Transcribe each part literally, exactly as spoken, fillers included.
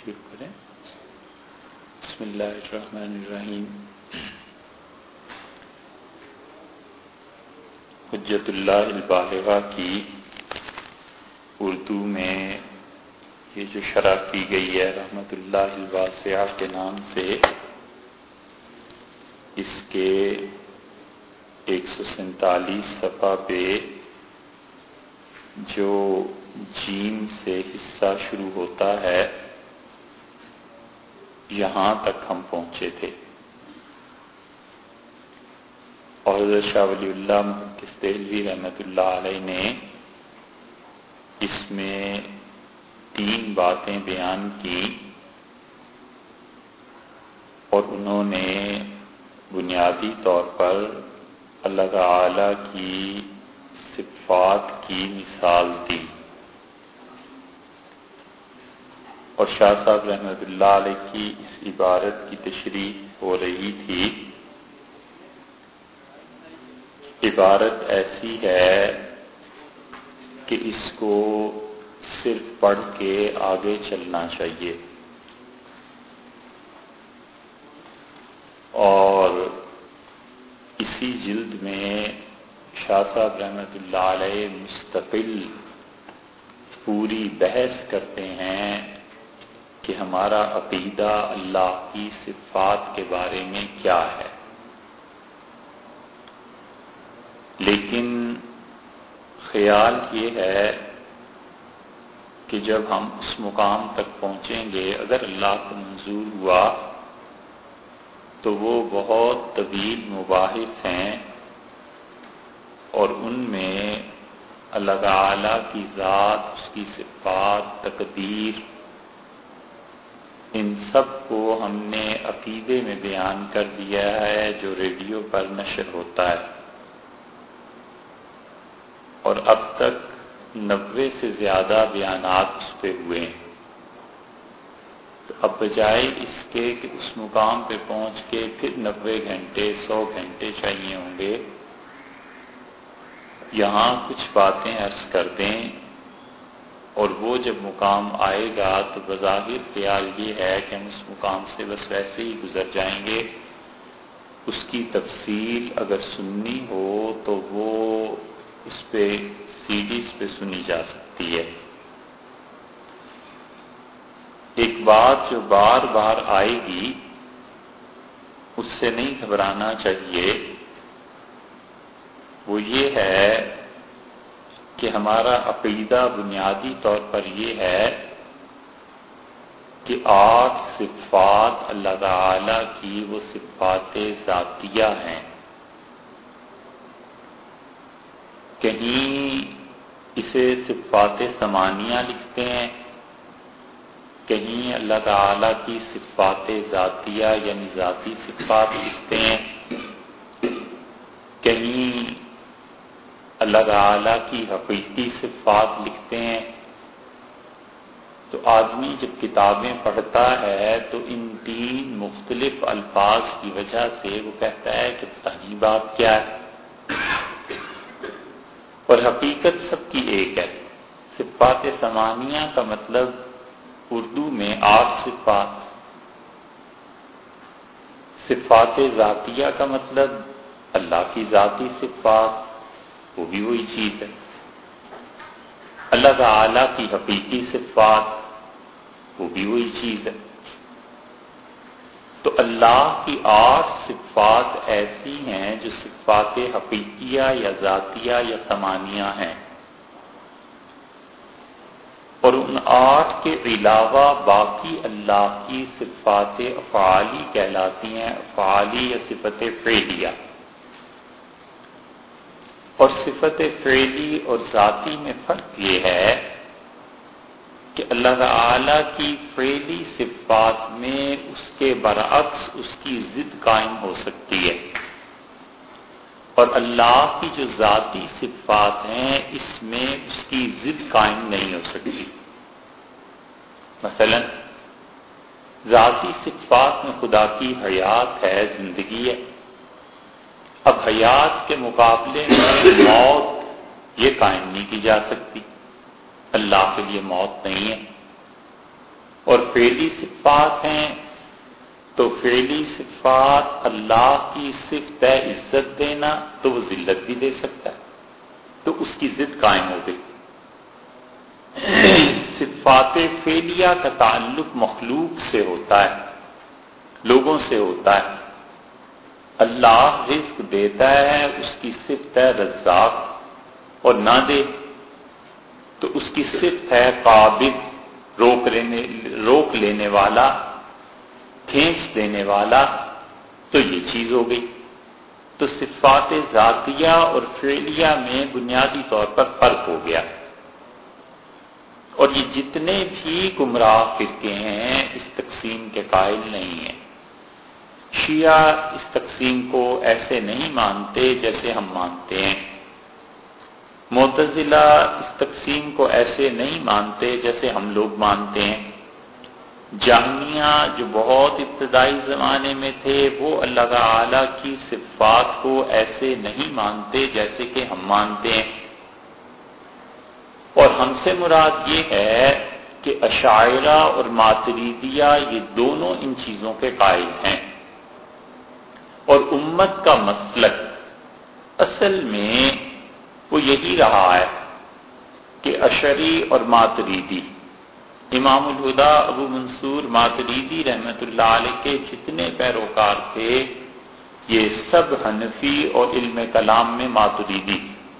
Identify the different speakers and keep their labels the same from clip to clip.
Speaker 1: شروع کریں. بسم اللہ الرحمن الرحیم. حجت اللہ البالغہ کی اردو میں یہ جو شرح کی گئی ہے رحمت اللہ الواسعہ کے نام سے، اس کے ایک سو سینتالیس صفحہ پہ جو جیم سے حصہ شروع ہوتا ہے یہاں تک ہم پہنچے تھے، اور حضرت شاہ ولی اللہ محدث دہلوی رحمۃ اللہ علیہ نے اس میں تین باتیں بیان کی، اور انہوں نے بنیادی طور پر اللہ تعالی کی صفات کی مثال دی. اور شاہ صاحب رحمۃ اللہ علیہ کی اس عبارت کی تشریح ہو رہی تھی. عبارت ایسی ہے کہ اس کو صرف پڑھ کے آگے چلنا چاہیے، اور اسی جلد میں شاہ صاحب رحمۃ اللہ علیہ مستقل پوری بحث کرتے ہیں کہ ہمارا عقیدہ اللہ کی صفات کے بارے میں کیا ہے. لیکن خیال یہ ہے کہ جب ہم اس مقام تک پہنچیں گے، اگر اللہ کو منظور ہوا تو وہ بہت طویل مباحث ہیں، اور ان میں اللہ تعالی کی ذات، اس کی صفات، تقدیر، ان سب کو ہم نے عقیدے میں بیان کر دیا ہے جو ریڈیو پر نشر ہوتا ہے، اور اب تک نوے سے زیادہ بیانات اس پہ ہوئے ہیں. تو اب بجائے اس کے کہ اس مقام پہ پہنچ کے پھر نوے گھنٹے سو گھنٹے چاہیے ہوں گے، یہاں کچھ باتیں عرض کر دیں، اور وہ جب مقام آئے گا تو بظاہر خیال یہ ہے کہ ہم اس مقام سے بس ویسے ہی گزر جائیں گے. اس کی تفصیل اگر سننی ہو تو وہ اس پہ سی ڈیز پہ سنی جا سکتی ہے. ایک بات جو بار بار آئے گی اس سے نہیں گھبرانا چاہیے، وہ یہ ہے کہ ہمارا عقیدہ بنیادی طور پر یہ ہے کہ آٹھ صفات اللہ تعالی کی وہ صفات ذاتیہ ہیں. کہیں اسے صفات ثمانیہ لکھتے ہیں، کہیں اللہ تعالی کی صفات ذاتیہ یعنی ذاتی صفات لکھتے ہیں، کہیں اللہ تعالی کی حقیقی صفات لکھتے ہیں. تو آدمی جب کتابیں پڑھتا ہے تو ان تین مختلف الفاظ کی وجہ سے وہ کہتا ہے کہ پتہ نہیں بات کیا ہے، اور حقیقت سب کی ایک ہے. صفات ثمانیہ کا مطلب اردو میں آٹھ صفات، صفات ذاتیہ کا مطلب اللہ کی ذاتی صفات، وہ بھی وہی چیز ہے. اللہ تعالی کی حقیقی صفات، وہ بھی وہی چیز ہے. تو اللہ کی آٹھ صفات ایسی ہیں جو صفات حقیقیہ یا ذاتیہ یا ثمانیہ ہیں، اور ان آٹھ کے علاوہ باقی اللہ کی صفات افعالی کہلاتی ہیں، افعالی یا صفت فعلیہ. اور صفت فعلی اور ذاتی میں فرق یہ ہے کہ اللہ تعالی کی فعلی صفات میں اس کے برعکس اس کی ضد قائم ہو سکتی ہے، اور اللہ کی جو ذاتی صفات ہیں اس میں اس کی ضد قائم نہیں ہو سکتی. مثلا ذاتی صفات میں خدا کی حیات ہے، زندگی ہے. اب حیات کے مقابلے میں موت یہ قائم نہیں کی جا سکتی، اللہ کے لیے موت نہیں ہے. اور فعلی صفات ہیں تو فعلی صفات اللہ کی صفت ہے عزت دینا، تو وہ ذلت بھی دے سکتا ہے، تو اس کی ضد قائم ہو گئی۔ صفات فعلیہ کا تعلق مخلوق سے ہوتا ہے، لوگوں سے ہوتا ہے۔ اللہ رزق دیتا ہے، اس کی صفت ہے رزاق، اور نہ دے تو اس کی صفت ہے قابض، روک لینے روک لینے والا، کھینچ دینے والا، تو یہ چیز ہو گئی۔ تو صفات ذاتیہ اور فعلیہ میں بنیادی طور پر فرق ہو گیا، اور یہ جتنے بھی گمراہ فرقے ہیں اس تقسیم کے قائل نہیں ہیں۔ شیعہ اس تقسیم کو ایسے نہیں مانتے جیسے ہم مانتے ہیں، معتزلہ اس تقسیم کو ایسے نہیں مانتے جیسے ہم لوگ مانتے ہیں، جہمیہ جو بہت ابتدائی زمانے میں تھے وہ اللہ تعالی کی صفات کو ایسے نہیں مانتے جیسے کہ ہم مانتے ہیں، اور ہم سے مراد یہ ہے کہ اشاعرہ اور ماتریدیہ یہ دونوں ان چیزوں کے قائل ہیں، اور امت کا مسلک اصل میں وہ یہی رہا ہے کہ اشعری اور ماتریدی، امام الہدا ابو منصور ماتریدی رحمۃ اللہ علیہ کے جتنے پیروکار تھے یہ سب حنفی اور علم کلام میں ماتریدی،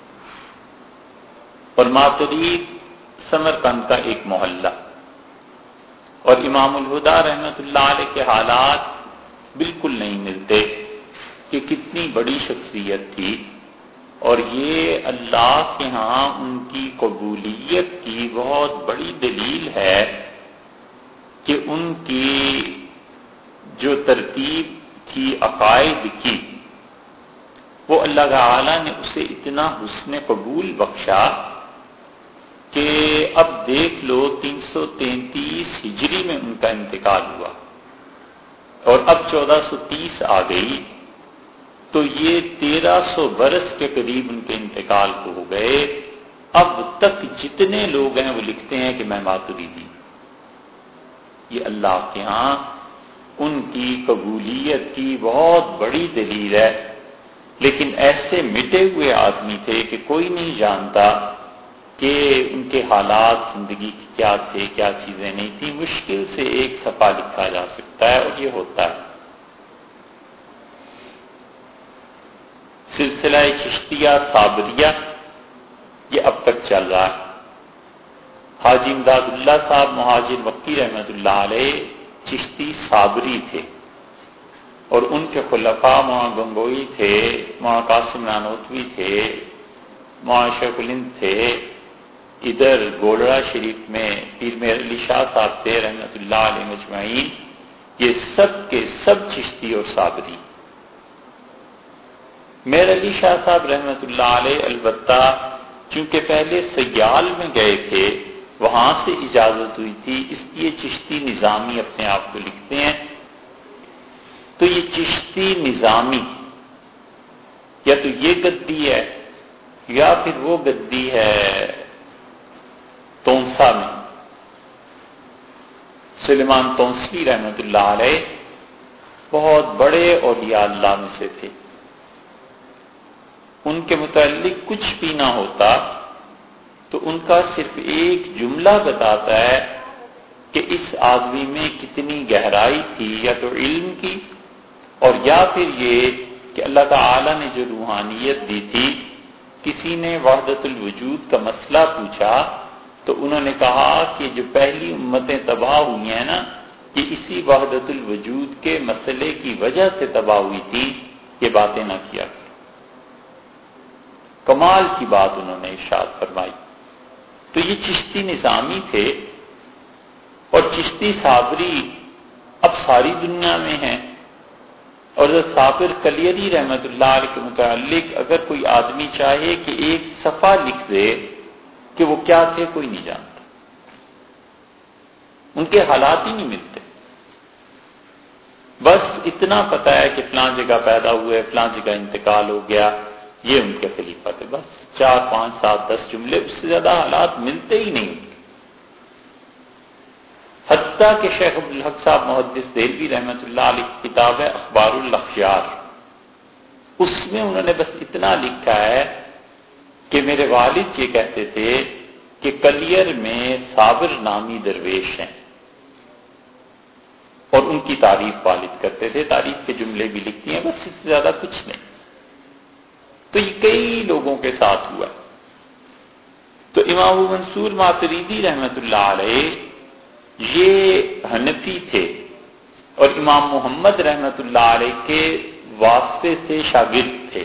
Speaker 1: اور ماترید سمرقند کا ایک محلہ، اور امام الہدا رحمۃ اللہ علیہ کے حالات بالکل نہیں ملتے کہ کتنی بڑی شخصیت تھی، اور یہ اللہ کے ہاں ان کی قبولیت کی بہت بڑی دلیل ہے کہ ان کی جو ترتیب تھی عقائد کی وہ اللہ تعالی نے اسے اتنا حسن قبول بخشا کہ اب دیکھ لو تین سو تینتیس ہجری میں ان کا انتقال ہوا اور اب چودہ سو تیس آ گئی، تو یہ تیرہ سو برس کے قریب ان کے انتقال کو ہو گئے، اب تک جتنے لوگ ہیں وہ لکھتے ہیں کہ میں ماتریدی۔ یہ اللہ کے ہاں ان کی قبولیت کی بہت بڑی دلیل ہے، لیکن ایسے مٹے ہوئے آدمی تھے کہ کوئی نہیں جانتا کہ ان کے حالات زندگی کی کیا تھے، کیا چیزیں نہیں تھیں، مشکل سے ایک صفحہ لکھا جا سکتا ہے، اور یہ ہوتا ہے۔ سلسلہ چشتیہ صابریہ یہ اب تک چل رہا ہے۔ حاجی امداد اللہ صاحب مہاجر مکی رحمۃ اللہ علیہ چشتی صابری تھے، اور ان کے خلفاء مولانا گنگوئی تھے، مولانا قاسم نانوتوی تھے، مولانا شیخ الہند تھے، ادھر گولڑا شریف میں پیر میر علی شاہ صاحب تھے رحمۃ اللہ علیہ مجمعین، یہ سب کے سب چشتی اور صابری۔ میر علی شاہ صاحب رحمۃ اللہ علیہ البتہ چونکہ پہلے سیال میں گئے تھے وہاں سے اجازت ہوئی تھی، اس لیے چشتی نظامی اپنے آپ کو لکھتے ہیں۔ تو یہ چشتی نظامی یا تو یہ گدی ہے یا پھر وہ گدی ہے تونسا میں، سلیمان تونسوی رحمۃ اللہ علیہ بہت بڑے اولیاء اللہ میں سے تھے، ان کے متعلق کچھ بھی نہ ہوتا تو ان کا صرف ایک جملہ بتاتا ہے کہ اس آدمی میں کتنی گہرائی تھی، یا تو علم کی اور یا پھر یہ کہ اللہ تعالی نے جو روحانیت دی تھی۔ کسی نے وحدت الوجود کا مسئلہ پوچھا تو انہوں نے کہا کہ جو پہلی امتیں تباہ ہوئی ہیں نا یہ اسی وحدت الوجود کے مسئلے کی وجہ سے تباہ ہوئی تھی، یہ باتیں نہ کیا کرو۔ کمال کی بات انہوں نے ارشاد فرمائی۔ تو یہ چشتی نظامی تھے، اور چشتی صابری اب ساری دنیا میں ہیں، اور صابر کلیری رحمۃ اللہ علیہ کے متعلق اگر کوئی آدمی چاہے کہ ایک صفحہ لکھ دے کہ وہ کیا تھے کوئی نہیں جانتا، ان کے حالات ہی نہیں ملتے، بس اتنا پتہ ہے کہ فلاں جگہ پیدا ہوئے، فلاں جگہ انتقال ہو گیا، یہ ان کے خلیفہ تھے، بس چار پانچ سات دس جملے، اس سے زیادہ حالات ملتے ہی نہیں، حتی حتیٰ کہ شیخ عبدالحق صاحب محدث دہلوی رحمۃ اللہ علیہ کی کتاب ہے اخبار الاخیار، اس میں انہوں نے بس اتنا لکھا ہے کہ میرے والد یہ کہتے تھے کہ کلیر میں صابر نامی درویش ہیں، اور ان کی تعریف والد کرتے تھے، تعریف کے جملے بھی لکھتی ہیں، بس اس سے زیادہ کچھ نہیں۔ تو یہ کئی لوگوں کے ساتھ ہوا۔ تو امام ابو منصور ماتریدی رحمۃ اللہ علیہ یہ حنفی تھے، اور امام محمد رحمۃ اللہ علیہ کے واسطے سے شاگرد تھے،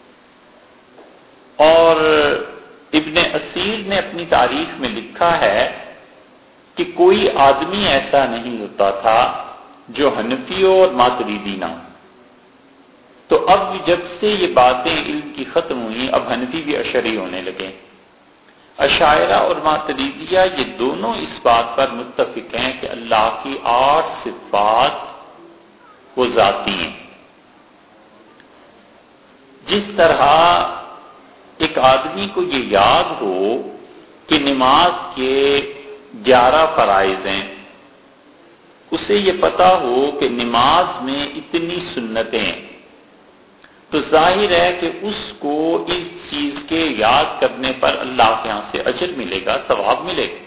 Speaker 1: اور ابن اسیر نے اپنی تاریخ میں لکھا ہے کہ کوئی آدمی ایسا نہیں ہوتا تھا جو حنفی ہو اور ماتریدی نہ ہو۔ تو اب جب سے یہ باتیں علم کی ختم ہوئی، اب حنفی بھی اشعری ہونے لگے۔ اشاعرہ اور ماتریدیہ یہ دونوں اس بات پر متفق ہیں کہ اللہ کی آٹھ صفات وہ ذاتی ہیں۔ جس طرح ایک آدمی کو یہ یاد ہو کہ نماز کے گیارہ فرائض ہیں، اسے یہ پتا ہو کہ نماز میں اتنی سنتیں ہیں، تو ظاہر ہے کہ اس کو اس چیز کے یاد کرنے پر اللہ کے ہاں سے اجر ملے گا، ثواب ملے گا۔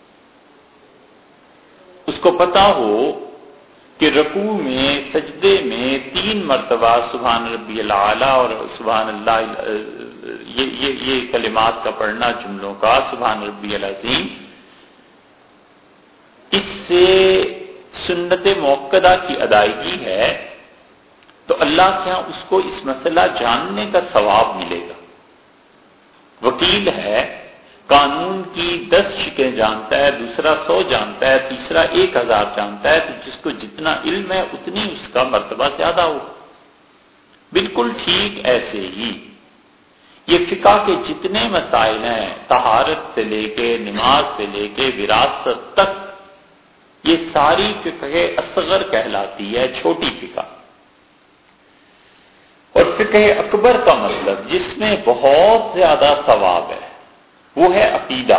Speaker 1: اس کو پتا ہو کہ رکوع میں، سجدے میں تین مرتبہ سبحان ربی الاعلی اور سبحان اللہ یہ, یہ, یہ کلمات کا پڑھنا، جملوں کا سبحان ربی العظیم، اس سے سنت موقدہ کی ادائیگی ہے، تو اللہ کے ہاں اس کو اس مسئلہ جاننے کا ثواب ملے گا۔ وکیل ہے، قانون کی دس شکیں جانتا ہے، دوسرا سو جانتا ہے، تیسرا ایک ہزار جانتا ہے، تو جس کو جتنا علم ہے اتنی اس کا مرتبہ زیادہ ہو۔ بالکل ٹھیک ایسے ہی یہ فقہ کے جتنے مسائل ہیں، طہارت سے لے کے نماز سے لے کے وراثت تک، یہ ساری فقہ اصغر کہلاتی ہے، چھوٹی فقہ۔ اور فقہ اکبر کا مطلب جس میں بہت زیادہ ثواب ہے وہ ہے عقیدہ،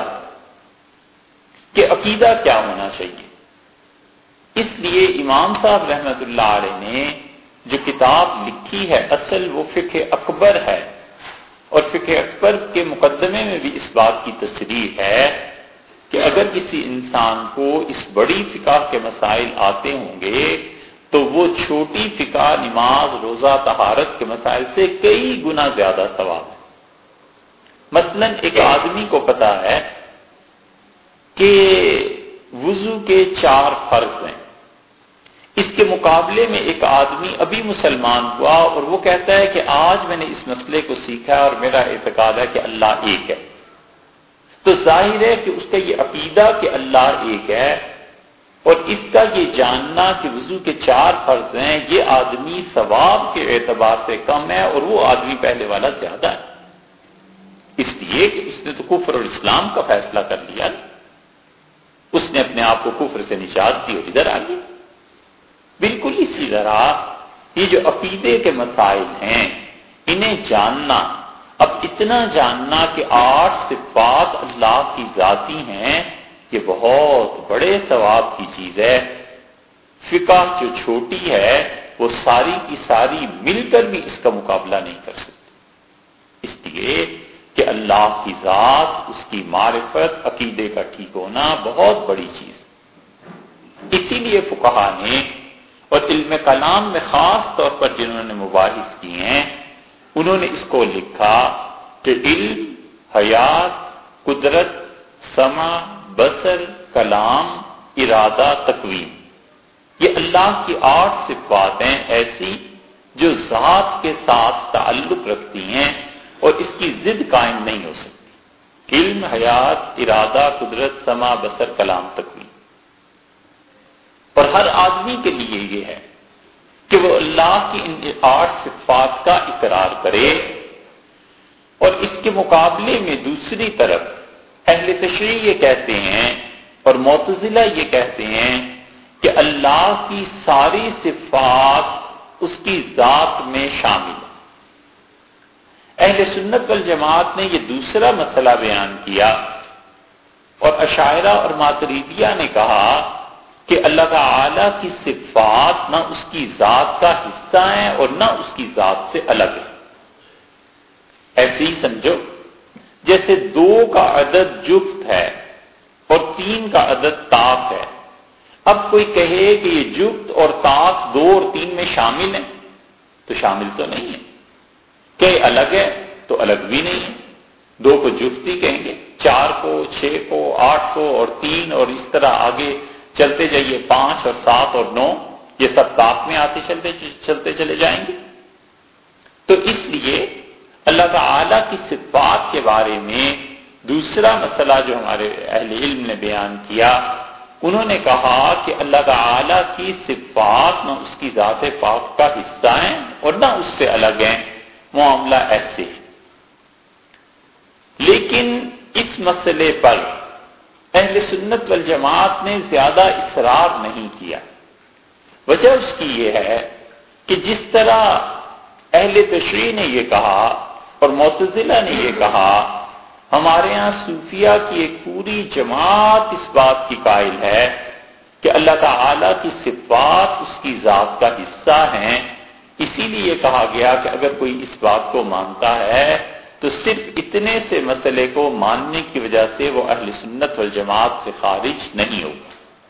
Speaker 1: کہ عقیدہ کیا ہونا چاہیے۔ اس لیے امام صاحب رحمۃ اللہ علیہ نے جو کتاب لکھی ہے اصل وہ فقہ اکبر ہے، اور فقہ اکبر کے مقدمے میں بھی اس بات کی تصریح ہے کہ اگر کسی انسان کو اس بڑی فقہ کے مسائل آتے ہوں گے تو وہ چھوٹی فقہ نماز، روزہ، طہارت کے مسائل سے کئی گنا زیادہ ثواب ہے۔ مثلا ایک آدمی کو پتا ہے کہ وضو کے چار فرض ہیں، اس کے مقابلے میں ایک آدمی ابھی مسلمان ہوا اور وہ کہتا ہے کہ آج میں نے اس مسئلے کو سیکھا اور میرا اعتقاد ہے کہ اللہ ایک ہے، تو ظاہر ہے کہ اس کا یہ عقیدہ کہ اللہ ایک ہے اور اس کا یہ جاننا کہ وضو کے چار فرض ہیں، یہ آدمی ثواب کے اعتبار سے کم ہے اور وہ آدمی پہلے والا زیادہ ہے، اس لیے کہ اس نے تو کفر اور اسلام کا فیصلہ کر لیا، اس نے اپنے آپ کو کفر سے نجات دی اور ادھر آ گیا۔ بالکل اسی طرح یہ جو عقیدے کے مسائل ہیں انہیں جاننا، اب اتنا جاننا کہ آٹھ صفات اللہ کی ذاتی ہیں، یہ بہت بڑے ثواب کی چیز ہے۔ فقہ جو چھوٹی ہے وہ ساری کی ساری مل کر بھی اس کا مقابلہ نہیں کر سکتی، اس لیے کہ اللہ کی ذات، اس کی معرفت، عقیدے کا ٹھیک ہونا بہت بڑی چیز ہے۔ اسی لیے فقہا نے اور علم کلام میں خاص طور پر جنہوں نے مباحث کیے ہیں انہوں نے اس کو لکھا کہ علم، حیات، قدرت، سمع، بصر، کلام، ارادہ، تقویم، یہ اللہ کی آٹھ صفات ہیں ایسی جو ذات کے ساتھ تعلق رکھتی ہیں اور اس کی ضد قائم نہیں ہو سکتی۔ علم، حیات، ارادہ، قدرت، سمع، بصر، کلام، تقویم، اور ہر آدمی کے لیے یہ ہے کہ وہ اللہ کی ان آٹھ صفات کا اقرار کرے، اور اس کے مقابلے میں دوسری طرف اہل تشریع یہ کہتے ہیں اور معتزلہ یہ کہتے ہیں کہ اللہ کی ساری صفات اس کی ذات میں شامل ہیں۔ اہل سنت والجماعت نے یہ دوسرا مسئلہ بیان کیا، اور اشاعرہ اور ماتریدیہ نے کہا کہ اللہ تعالی کی صفات نہ اس کی ذات کا حصہ ہیں اور نہ اس کی ذات سے الگ ہے. ایسے ہی سمجھو جیسے دو کا عدد جفت ہے اور تین کا عدد طاق ہے. اب کوئی کہے کہ یہ جفت اور طاق دو اور تین میں شامل ہیں تو شامل تو نہیں ہے. کہ الگ ہے تو الگ بھی نہیں ہے. دو کو جفت ہی کہیں گے، چار کو، چھ کو، آٹھ کو اور تین، اور اس طرح آگے چلتے جائیے، پانچ اور سات اور نو، یہ سب طاق میں آتے چلتے چلتے چلے جائیں گے. تو اس لیے اللہ تعالی کی صفات کے بارے میں دوسرا مسئلہ جو ہمارے اہل علم نے بیان کیا، انہوں نے کہا کہ اللہ تعالی کی صفات نہ اس کی ذات پاک کا حصہ ہیں اور نہ اس سے الگ ہیں. معاملہ ایسے ہے. لیکن اس مسئلے پر اہل سنت والجماعت نے زیادہ اصرار نہیں کیا. وجہ اس کی یہ ہے کہ جس طرح اہل تشریع نے یہ کہا اور معتزلہ نے یہ کہا، ہمارے یہاں صوفیہ کی ایک پوری جماعت اس بات کی قائل ہے کہ اللہ تعالی کی صفات اس کی ذات کا حصہ ہیں. اسی لیے یہ کہا گیا کہ اگر کوئی اس بات کو مانتا ہے تو صرف اتنے سے مسئلے کو ماننے کی وجہ سے وہ اہل سنت والجماعت سے خارج نہیں ہوگا.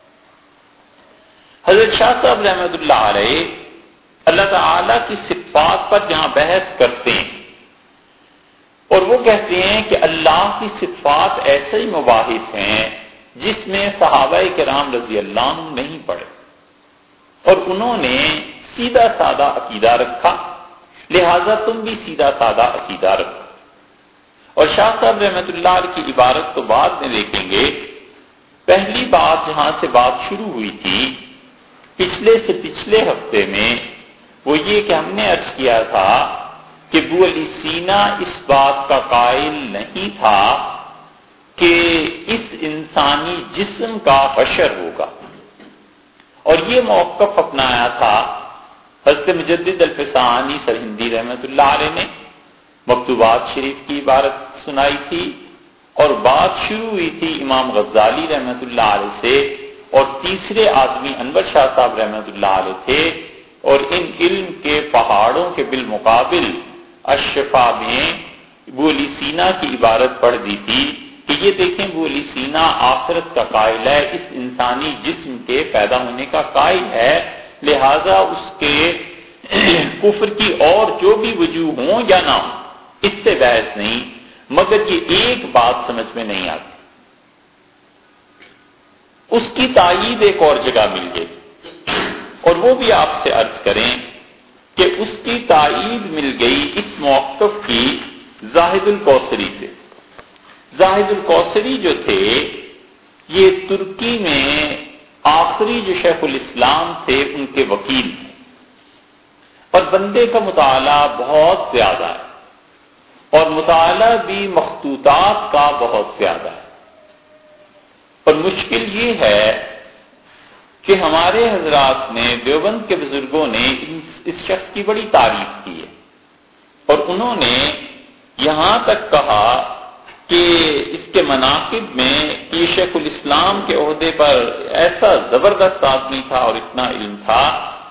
Speaker 1: حضرت شاہ صاحب رحمۃ اللہ علیہ اللہ تعالی کی صفات پر جہاں بحث کرتے ہیں اور وہ کہتے ہیں کہ اللہ کی صفات ایسے ہی مباحث ہیں جس میں صحابہ کرام رضی اللہ عنہ نہیں پڑھے اور انہوں نے سیدھا سادہ عقیدہ رکھا، لہذا تم بھی سیدھا سادہ عقیدہ رکھو. اور شاہ صاحب رحمۃ اللہ علیہ کی عبارت تو بعد میں دیکھیں گے. پہلی بات جہاں سے بات شروع ہوئی تھی پچھلے سے پچھلے ہفتے میں، وہ یہ کہ ہم نے عرض کیا تھا کہ ابو علی سینا اس بات کا قائل نہیں تھا کہ اس انسانی جسم کا حشر ہوگا، اور یہ موقف اپنایا تھا حضرت مجدد الفسانی سرہندی رحمۃ اللہ علیہ نے. مکتوبات شریف کی عبارت سنائی تھی اور بات شروع ہوئی تھی امام غزالی رحمۃ اللہ علیہ سے، اور تیسرے آدمی انور شاہ صاحب رحمۃ اللہ علیہ تھے. اور ان علم کے پہاڑوں کے بالمقابل الشفا میں ابو علی سینا کی عبارت پڑھ دی تھی کہ یہ دیکھیں ابو علی سینا آخرت کا قائل ہے، اس انسانی جسم کے پیدا ہونے کا قائل ہے، لہذا اس کے کفر کی اور جو بھی وجوہ ہوں یا نہ ہوں اس سے بحث نہیں. مگر یہ ایک بات سمجھ میں نہیں آتی، اس کی تائید ایک اور جگہ مل گئی، اور وہ بھی آپ سے عرض کریں کہ اس کی تائید مل گئی اس موقف کی زاہد الکوثری سے. زاہد الکوثری جو تھے یہ ترکی میں آخری جو شیخ الاسلام تھے ان کے وکیل تھے، اور بندے کا مطالعہ بہت زیادہ ہے اور مطالعہ بھی مخطوطات کا بہت زیادہ ہے. اور مشکل یہ ہے کہ ہمارے حضرات نے، دیوبند کے بزرگوں نے اس شخص کی بڑی تعریف کی ہے، اور انہوں نے یہاں تک کہا کہ اس کے مناقب میں یہ شیخ الاسلام کے عہدے پر ایسا زبردست آدمی تھا اور اتنا علم تھا.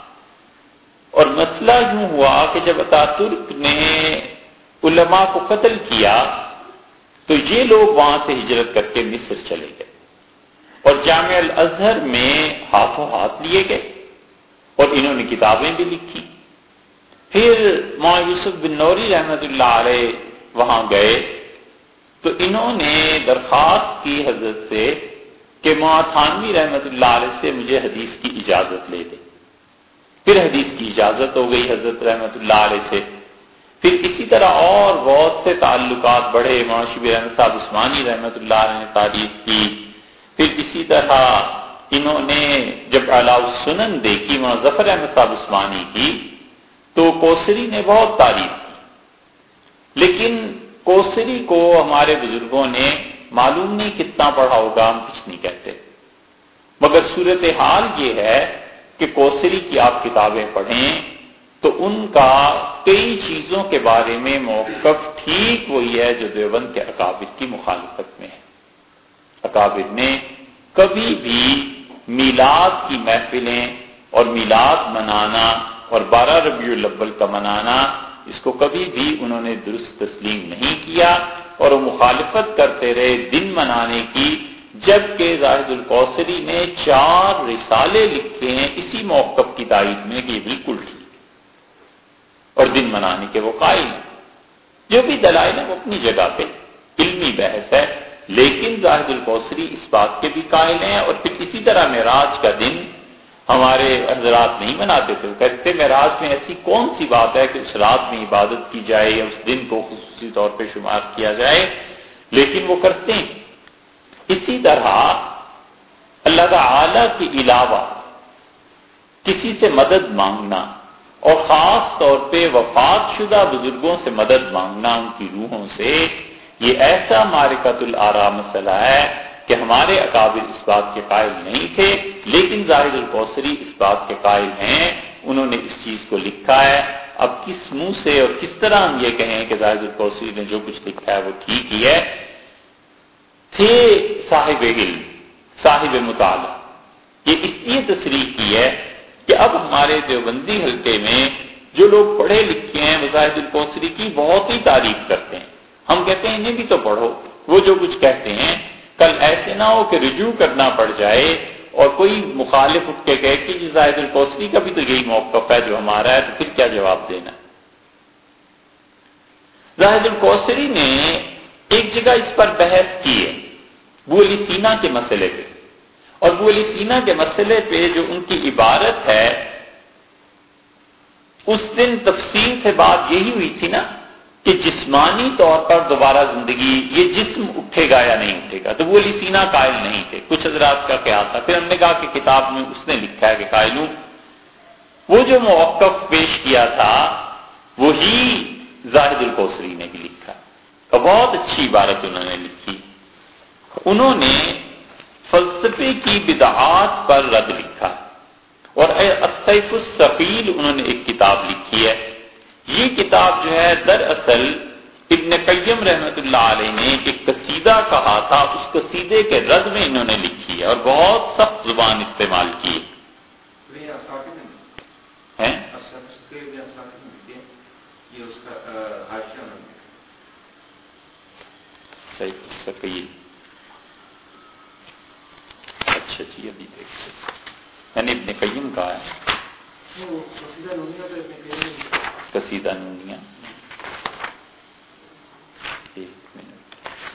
Speaker 1: اور مسئلہ یوں ہوا کہ جب اتاترک نے علماء کو قتل کیا تو یہ لوگ وہاں سے ہجرت کر کے مصر چلے گئے اور جامعہ الازہر میں ہاتھوں ہاتھ لیے گئے اور انہوں نے کتابیں بھی لکھی. پھر مولانا یوسف بن نوری رحمۃ اللہ علیہ وہاں گئے تو انہوں نے درخواست کی حضرت سے کہ مولانا تھانوی رحمۃ اللہ علیہ سے مجھے حدیث کی اجازت لے دے. پھر حدیث کی اجازت ہو گئی حضرت رحمۃ اللہ علیہ سے. پھر اسی طرح اور بہت سے تعلقات بڑھے. مولانا شبیر احمد صاحب عثمانی رحمۃ اللہ علیہ نے تعریف کی. پھر اسی طرح انہوں نے جب علاء السنن دیکھی مولانا ظفر احمد صاحب عثمانی کی تو کوثری نے بہت تعریف کی. لیکن کوثری کو ہمارے بزرگوں نے معلوم نہیں کتنا پڑھا ہوگا، ہم کچھ نہیں کہتے، مگر صورتحال یہ ہے کہ کوثری کی آپ کتابیں پڑھیں تو ان کا کئی چیزوں کے بارے میں موقف ٹھیک وہی ہے جو دیوبند کے اکابر کی مخالفت میں ہے. اکابر نے کبھی بھی میلاد کی محفلیں اور میلاد منانا اور بارہ ربیع الاول کا منانا، اس کو کبھی بھی انہوں نے درست تسلیم نہیں کیا اور وہ مخالفت کرتے رہے دن منانے کی، جبکہ زاہد الکوثری نے چار رسالے لکھے ہیں اسی موقف کی تائید میں کہ یہ بالکل ٹھیک اور دن منانے کے وہ قائل ہیں۔ جو بھی دلائل ہیں وہ اپنی جگہ پہ علمی بحث ہے، لیکن زاہد الکوثری اس بات کے بھی قائل ہیں، اور پھر اسی طرح معراج کا دن ہمارے حضرات نہیں مناتے تھے، وہ کہتے معراج میں ایسی کون سی بات ہے کہ اس رات میں عبادت کی جائے یا اس دن کو خصوصی طور پہ شمار کیا جائے، لیکن وہ کرتے ہیں۔ اسی طرح اللہ تعالی کے علاوہ کسی سے مدد مانگنا اور خاص طور پہ وفات شدہ بزرگوں سے مدد مانگنا ان کی روحوں سے، یہ ایسا معرکۃ الآراء مسئلہ ہے کہ ہمارے اکابر اس بات کے قائل نہیں تھے، لیکن زاہد الکوثری اس بات کے قائل ہیں، انہوں نے اس چیز کو لکھا ہے۔ اب کس منہ سے اور کس طرح ہم یہ کہیں کہ زاہد الکوثری نے جو کچھ لکھا ہے وہ ٹھیک ہی ہے؟ تھے صاحب علم، صاحب مطالعہ، یہ اس لیے تصریح کی ہے کہ اب ہمارے دیوبندی حلقے میں جو لوگ پڑھے لکھے ہیں وہ زاہد الکوثری کی بہت ہی تعریف کرتے ہیں، ہم کہتے ہیں انہیں بھی تو پڑھو، وہ جو کچھ کہتے ہیں کل ایسے نہ ہو کہ رجوع کرنا پڑ جائے اور کوئی مخالف اٹھ کے کہے کہ زاہد الکوثری کا بھی تو یہی موقف ہے جو ہمارا ہے، تو پھر کیا جواب دینا؟ زاہد الکوثری نے ایک جگہ اس پر بحث کی ہے ابو علی سینا کے مسئلے پہ، اور ابو علی سینا کے مسئلے پہ جو ان کی عبارت ہے، اس دن تفصیل سے بات یہی ہوئی تھی نا کہ جسمانی طور پر دوبارہ زندگی، یہ جسم اٹھے گا یا نہیں اٹھے گا، تو وہ علی سینا قائل نہیں تھے، کچھ حضرات کا خیال تھا، پھر ہم نے کہا کہ کتاب میں اس نے لکھا ہے کہ قائل ہوں۔ وہ جو موقف پیش کیا تھا وہی زاہد الکوثری نے بھی لکھا، اور بہت اچھی عبارت انہوں نے لکھی، انہوں نے فلسفے کی بدعات پر رد لکھا، اور السیف الثقیل انہوں نے ایک کتاب لکھی ہے۔ یہ کتاب جو ہے دراصل ابن قیم رحمۃ اللہ علیہ نے ایک قصیدہ کہا تھا، اس قصیدے کے رد میں انہوں نے لکھی ہے اور بہت سخت زبان استعمال کی ہے۔ سیف الثقیل، اچھا جی ابھی دیکھتے میں نے ابن قیم کہا ہے، قصیدہ نونیہ، ایک منٹ،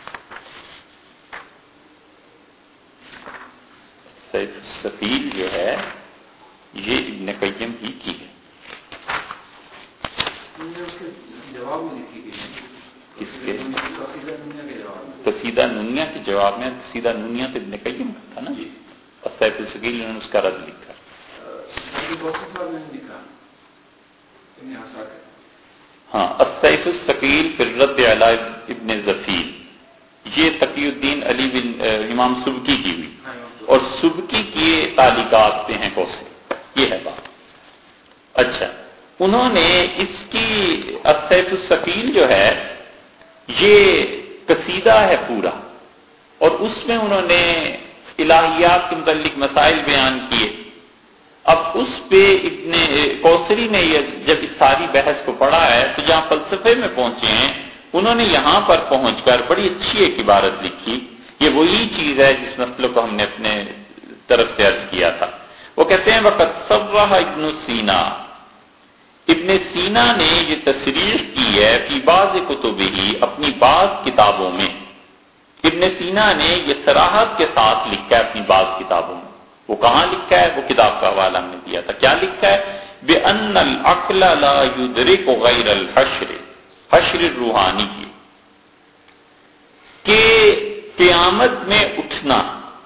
Speaker 1: سیف الثقیل جو ہے یہ ابن قیم ہی کی ہے۔ اس کے قصیدہ نونیہ کے جواب میں، قصیدہ نونیہ تو ابن قیم کا تھا نا جی، اور سیف الثقیل نے اس کا رد لکھا۔ ہاں، السیف الثقیل فی الرد علی ابن ظفیر، یہ تقی الدین علی بن امام سبکی کی ہوئی، اور سبکی کی تعلیقات پہ ہیں کوسے، یہ ہے بات۔ اچھا، انہوں نے اس کی السیف الثقیل جو ہے یہ قصیدہ ہے پورا، اور اس میں انہوں نے الہیات کے متعلق مسائل بیان کیے۔ اب اس پہ ابن کوثری نے یہ جب اس ساری بحث کو پڑھا ہے تو جہاں فلسفے میں پہنچے ہیں، انہوں نے یہاں پر پہنچ کر بڑی اچھی ایک عبارت لکھی، یہ وہی چیز ہے جس مسئلے کو ہم نے اپنے طرف سے عرض کیا تھا۔ وہ کہتے ہیں وقت صرح ابن سینا، ابن سینا نے یہ تصریح کی ہے فی بعض کتبہ، اپنی بعض کتابوں میں، ابن سینا نے یہ صراحت کے ساتھ لکھا ہے اپنی بعض کتابوں میں۔ وہ کہاں لکھا ہے؟ وہ کتاب کا حوالہ ہم نے دیا تھا، کیا لکھا ہے؟ بِأَنَّ الْعَقْلَ لَا يُدْرِكُ غَيْرَ الْحَشْرِ، حشر روحانی کی، کہ قیامت میں اٹھنا،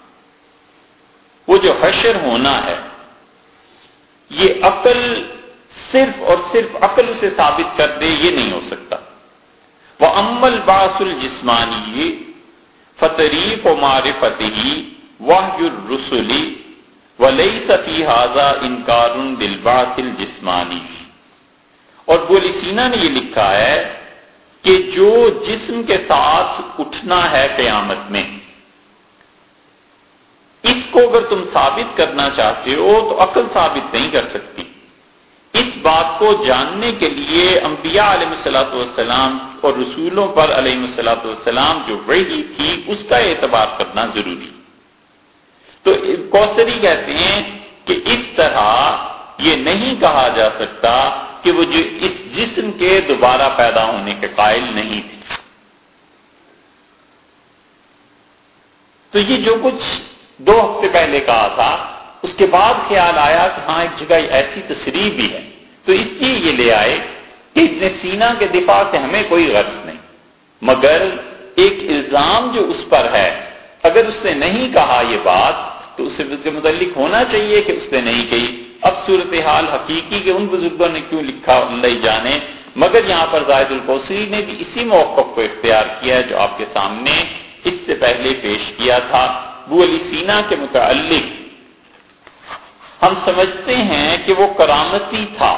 Speaker 1: وہ جو حشر ہونا ہے، یہ عقل صرف اور صرف عقل اسے ثابت کر دے یہ نہیں ہو سکتا۔ وَأَمَّا الْبَعْثُ الْجِسْمَانِيُّ فَطَرِيقُ مَعْرِفَتِهِ وَحْيُ الرُّسُلِ وَلَيْسَ فِي هَذَا إِنْكَارٌ بِالْبَعْثِ الْجِسْمَانِيِّ، اور ابو علی سینا نے یہ لکھا ہے کہ جو جسم کے ساتھ اٹھنا ہے قیامت میں، اس کو اگر تم ثابت کرنا چاہتے ہو تو عقل ثابت نہیں کر سکتی. اس بات کو جاننے کے لیے انبیاء علیہ الصلوۃ والسلام اور رسولوں پر علیہ الصلوۃ والسلام جو وحی تھی اس کا اعتبار کرنا ضروری. تو کوثری کہتے ہیں کہ اس طرح یہ نہیں کہا جا سکتا کہ وہ جو اس جسم کے دوبارہ پیدا ہونے کے قائل نہیں تھے. تو یہ جو کچھ دو ہفتے پہلے کہا تھا اس کے بعد خیال آیا کہ ہاں ایک جگہ ایسی تصریح بھی ہے، تو اس لیے یہ لے آئے کہ ابن سینا کے دفاع سے ہمیں کوئی غرض نہیں، مگر ایک الزام جو اس پر ہے اگر اس نے نہیں کہا یہ بات تو اسے اس کے متعلق ہونا چاہیے کہ اس نے نہیں کہی. اب صورتحال حقیقی کہ ان بزرگوں نے کیوں لکھا اللہ جانے، مگر یہاں پر زاہد القوصری نے بھی اسی موقف کو اختیار کیا ہے جو آپ کے سامنے اس سے پہلے پیش کیا تھا. ابو علی سینا کے متعلق ہم سمجھتے ہیں کہ وہ کرامتی تھا،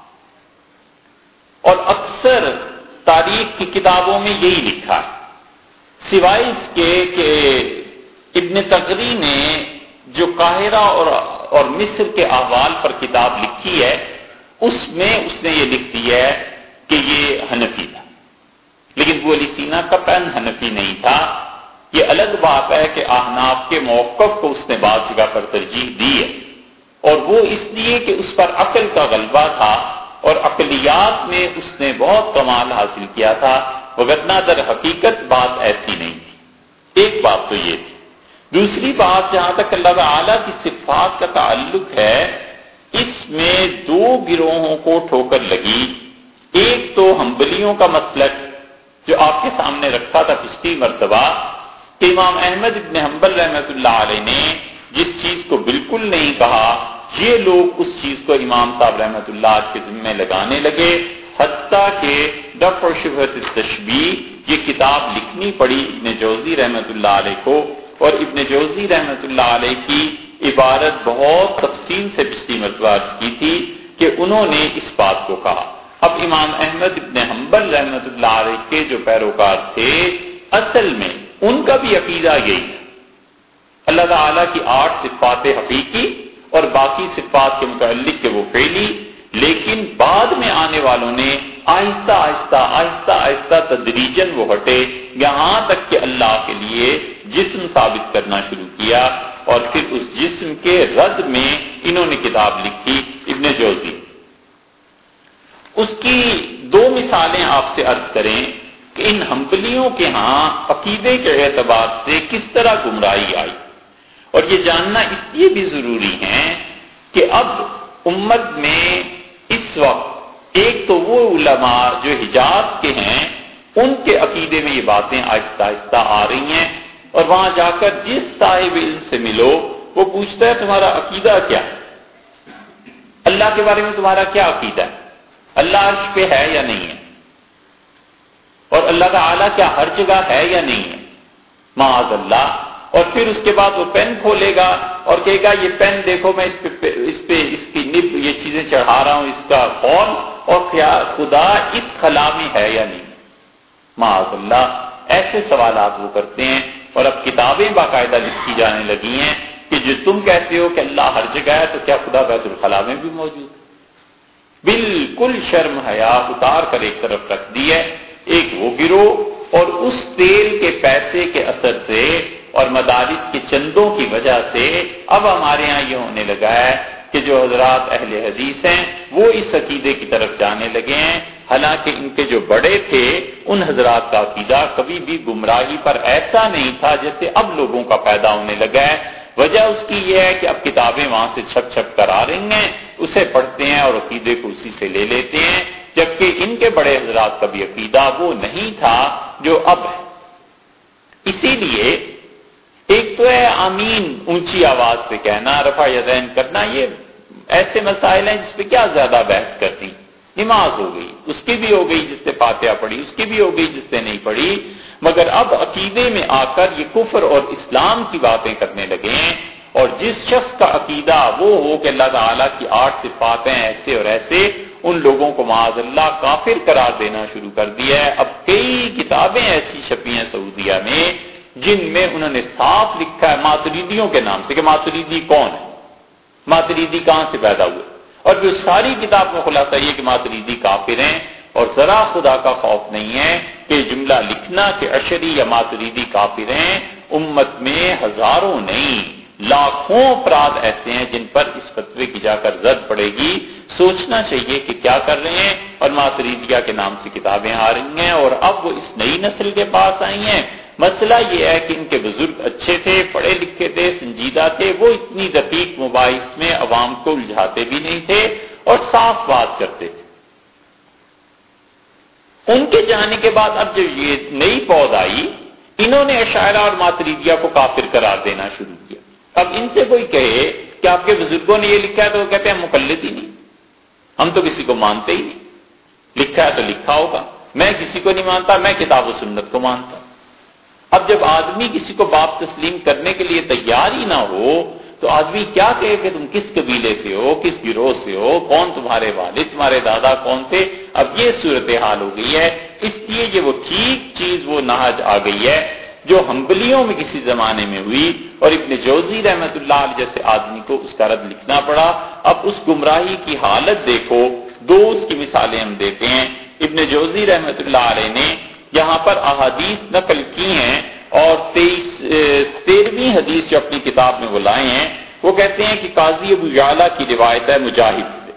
Speaker 1: اور اکثر تاریخ کی کتابوں میں یہی لکھا ہے، سوائے اس کے کہ ابن تغری نے جو قاہرہ اور اور مصر کے احوال پر کتاب لکھی ہے اس میں اس نے یہ لکھ دیا ہے کہ یہ حنفی تھا، لیکن ابو علی سینا کا پین حنفی نہیں تھا. یہ الگ بات ہے کہ احناف کے موقف کو اس نے بعض جگہ پر ترجیح دی ہے، اور وہ اس لیے کہ اس پر عقل کا غلبہ تھا اور عقلیات میں اس نے بہت کمال حاصل کیا تھا، وگرنہ در حقیقت بات ایسی نہیں تھی. ایک بات تو یہ تھی. دوسری بات جہاں تک اللہ تعالیٰ کی صفات کا تعلق ہے، اس میں دو گروہوں کو ٹھوکر لگی. ایک تو حنبلیوں کا مسلک جو آپ کے سامنے رکھا تھا پچھلی مرتبہ کہ امام احمد ابن حنبل رحمۃ اللہ علیہ نے جس چیز کو بالکل نہیں کہا، یہ لوگ اس چیز کو امام صاحب رحمۃ اللہ کے ذمہ لگانے لگے، حتیٰ کہ دفع شبہۃ التشبیہ یہ کتاب لکھنی پڑی ابن جوزی رحمۃ اللہ علیہ کو. اور ابن جوزی رحمۃ اللہ علیہ کی عبارت بہت تفصیل سے پچھلی مرتبہ کی تھی کہ انہوں نے اس بات کو کہا. اب امام احمد ابن حنبل رحمۃ اللہ علیہ کے جو پیروکار تھے اصل میں ان کا بھی عقیدہ یہی ہے، اللہ تعالیٰ کی آٹھ صفات حقیقی اور باقی صفات کے متعلق کہ وہ فعلی، لیکن بعد میں آنے والوں نے آہستہ آہستہ آہستہ آہستہ تدریجاً وہ ہٹے یہاں تک کہ اللہ کے لیے جسم ثابت کرنا شروع کیا، اور پھر اس جسم کے رد میں انہوں نے کتاب لکھی ابن جوزی. اس کی دو مثالیں آپ سے عرض کریں کہ ان حنبلیوں کے ہاں عقیدے کے اعتبار سے کس طرح گمراہی آئی. اور یہ جاننا اس لیے بھی ضروری ہے کہ اب امت میں اس وقت ایک تو وہ علماء جو حجاز کے ہیں ان کے عقیدے میں یہ باتیں آہستہ آہستہ آ رہی ہیں، اور وہاں جا کر جس صاحب علم سے ملو وہ پوچھتا ہے تمہارا عقیدہ کیا ہے، اللہ کے بارے میں تمہارا کیا عقیدہ ہے، اللہ عرش پہ ہے یا نہیں ہے، اور اللہ تعالیٰ کیا ہر جگہ ہے یا نہیں ہے، معاذ اللہ. اور پھر اس کے بعد وہ پین کھولے گا اور کہے گا یہ پین دیکھو میں اس پہ اس پہ اس کی نب یہ چیزیں چڑھا رہا ہوں، اس کا قول اور خدا اس خلا میں ہے یا نہیں، معاذ اللہ. ایسے سوالات وہ کرتے ہیں، اور اب کتابیں باقاعدہ لکھی جانے لگی ہیں کہ جو تم کہتے ہو کہ اللہ ہر جگہ ہے تو کیا خدا بیت الخلاء میں بھی موجود ہے. بالکل شرم حیا اتار کر ایک طرف رکھ دی ہے. ایک وہ گروہ، اور اس تیل کے پیسے کے اثر سے اور مدارس کے چندوں کی وجہ سے اب ہمارے ہاں یہ ہونے لگا ہے کہ جو حضرات اہل حدیث ہیں وہ اس عقیدے کی طرف جانے لگے ہیں، حالانکہ ان کے جو بڑے تھے ان حضرات کا عقیدہ کبھی بھی گمراہی پر ایسا نہیں تھا جیسے اب لوگوں کا پیدا ہونے لگا ہے. وجہ اس کی یہ ہے کہ اب کتابیں وہاں سے چھپ چھپ کر آ رہی ہیں، اسے پڑھتے ہیں اور عقیدے کو اسی سے لے لیتے ہیں، جبکہ ان کے بڑے حضرات کا بھی عقیدہ وہ نہیں تھا جو اب ہے. اسی لیے ایک تو ہے آمین اونچی آواز سے کہنا، رفع یدین کرنا، یہ ایسے مسائل ہیں جس پہ کیا زیادہ بحث کرتی. نماز ہو گئی، اس کی بھی ہو گئی جس نے فاتحہ پڑھی، اس کی بھی ہو گئی جس نے نہیں پڑھی، مگر اب عقیدے میں آ کر یہ کفر اور اسلام کی باتیں کرنے لگے ہیں. اور جس شخص کا عقیدہ وہ ہو کہ اللہ تعالیٰ کی آٹھ صفات ہیں ایسے اور ایسے، ان لوگوں کو معاذ اللہ کافر قرار دینا شروع کر دیا ہے. اب کئی کتابیں ایسی چھپی ہیں سعودیہ میں جن میں انہوں نے صاف لکھا ہے ماتریدیوں کے نام سے کہ ماتریدی کون ہے، ماتریدی کہاں سے پیدا ہوئے، اور جو ساری کتاب میں خلاصہ یہ کہ ماتریدی کافر ہیں، اور ذرا خدا کا خوف نہیں ہے کہ جملہ لکھنا کہ اشعری یا ماتریدی کافر ہیں، امت میں ہزاروں نہیں لاکھوں افراد ایسے ہیں جن پر اس فتوے کی جا کر زد پڑے گی، سوچنا چاہیے کہ کیا کر رہے ہیں، اور ماتریدیہ کے نام سے کتابیں آ رہی ہیں، اور اب وہ اس نئی نسل کے پاس آئی ہیں۔ مسئلہ یہ ہے کہ ان کے بزرگ اچھے تھے، پڑھے لکھے تھے، سنجیدہ تھے، وہ اتنی دقیق مباحث میں عوام کو الجھاتے بھی نہیں تھے اور صاف بات کرتے تھے۔ ان کے جانے کے بعد اب جب یہ نئی پود آئی، انہوں نے اشاعرہ اور ماتریدیہ کو کافر قرار دینا شروع کیا۔ اب ان سے کوئی کہے کہ آپ کے بزرگوں نے یہ لکھا ہے تو وہ کہتے ہیں ہم مقلد ہی نہیں، ہم تو کسی کو مانتے ہی نہیں، لکھا ہے تو لکھا ہوگا، میں کسی کو نہیں مانتا، میں کتاب و سنت کو مانتا۔ اب جب آدمی کسی کو باپ تسلیم کرنے کے لیے تیار ہی نہ ہو تو آدمی کیا کہے کہ تم کس قبیلے سے ہو، کس گروہ سے ہو، کون تمہارے والد، تمہارے دادا کون تھے۔ اب یہ صورتحال ہو گئی ہے، اس لیے یہ وہ ٹھیک چیز وہ نہج آ گئی ہے جو حنبلیوں میں کسی زمانے میں ہوئی، اور ابن جوزی رحمت اللہ علیہ جیسے آدمی کو اس کا رد لکھنا پڑا۔ اب اس گمراہی کی حالت دیکھو، دو اس کی مثالیں ہم دیتے ہیں۔ ابن جوزی رحمت اللہ علیہ نے یہاں پر احادیث نقل کی ہیں، اور تیئیس تیرہویں حدیث جو اپنی کتاب میں وہ لائے ہیں، وہ کہتے ہیں کہ قاضی ابو یعلا کی روایت ہے مجاہد سے،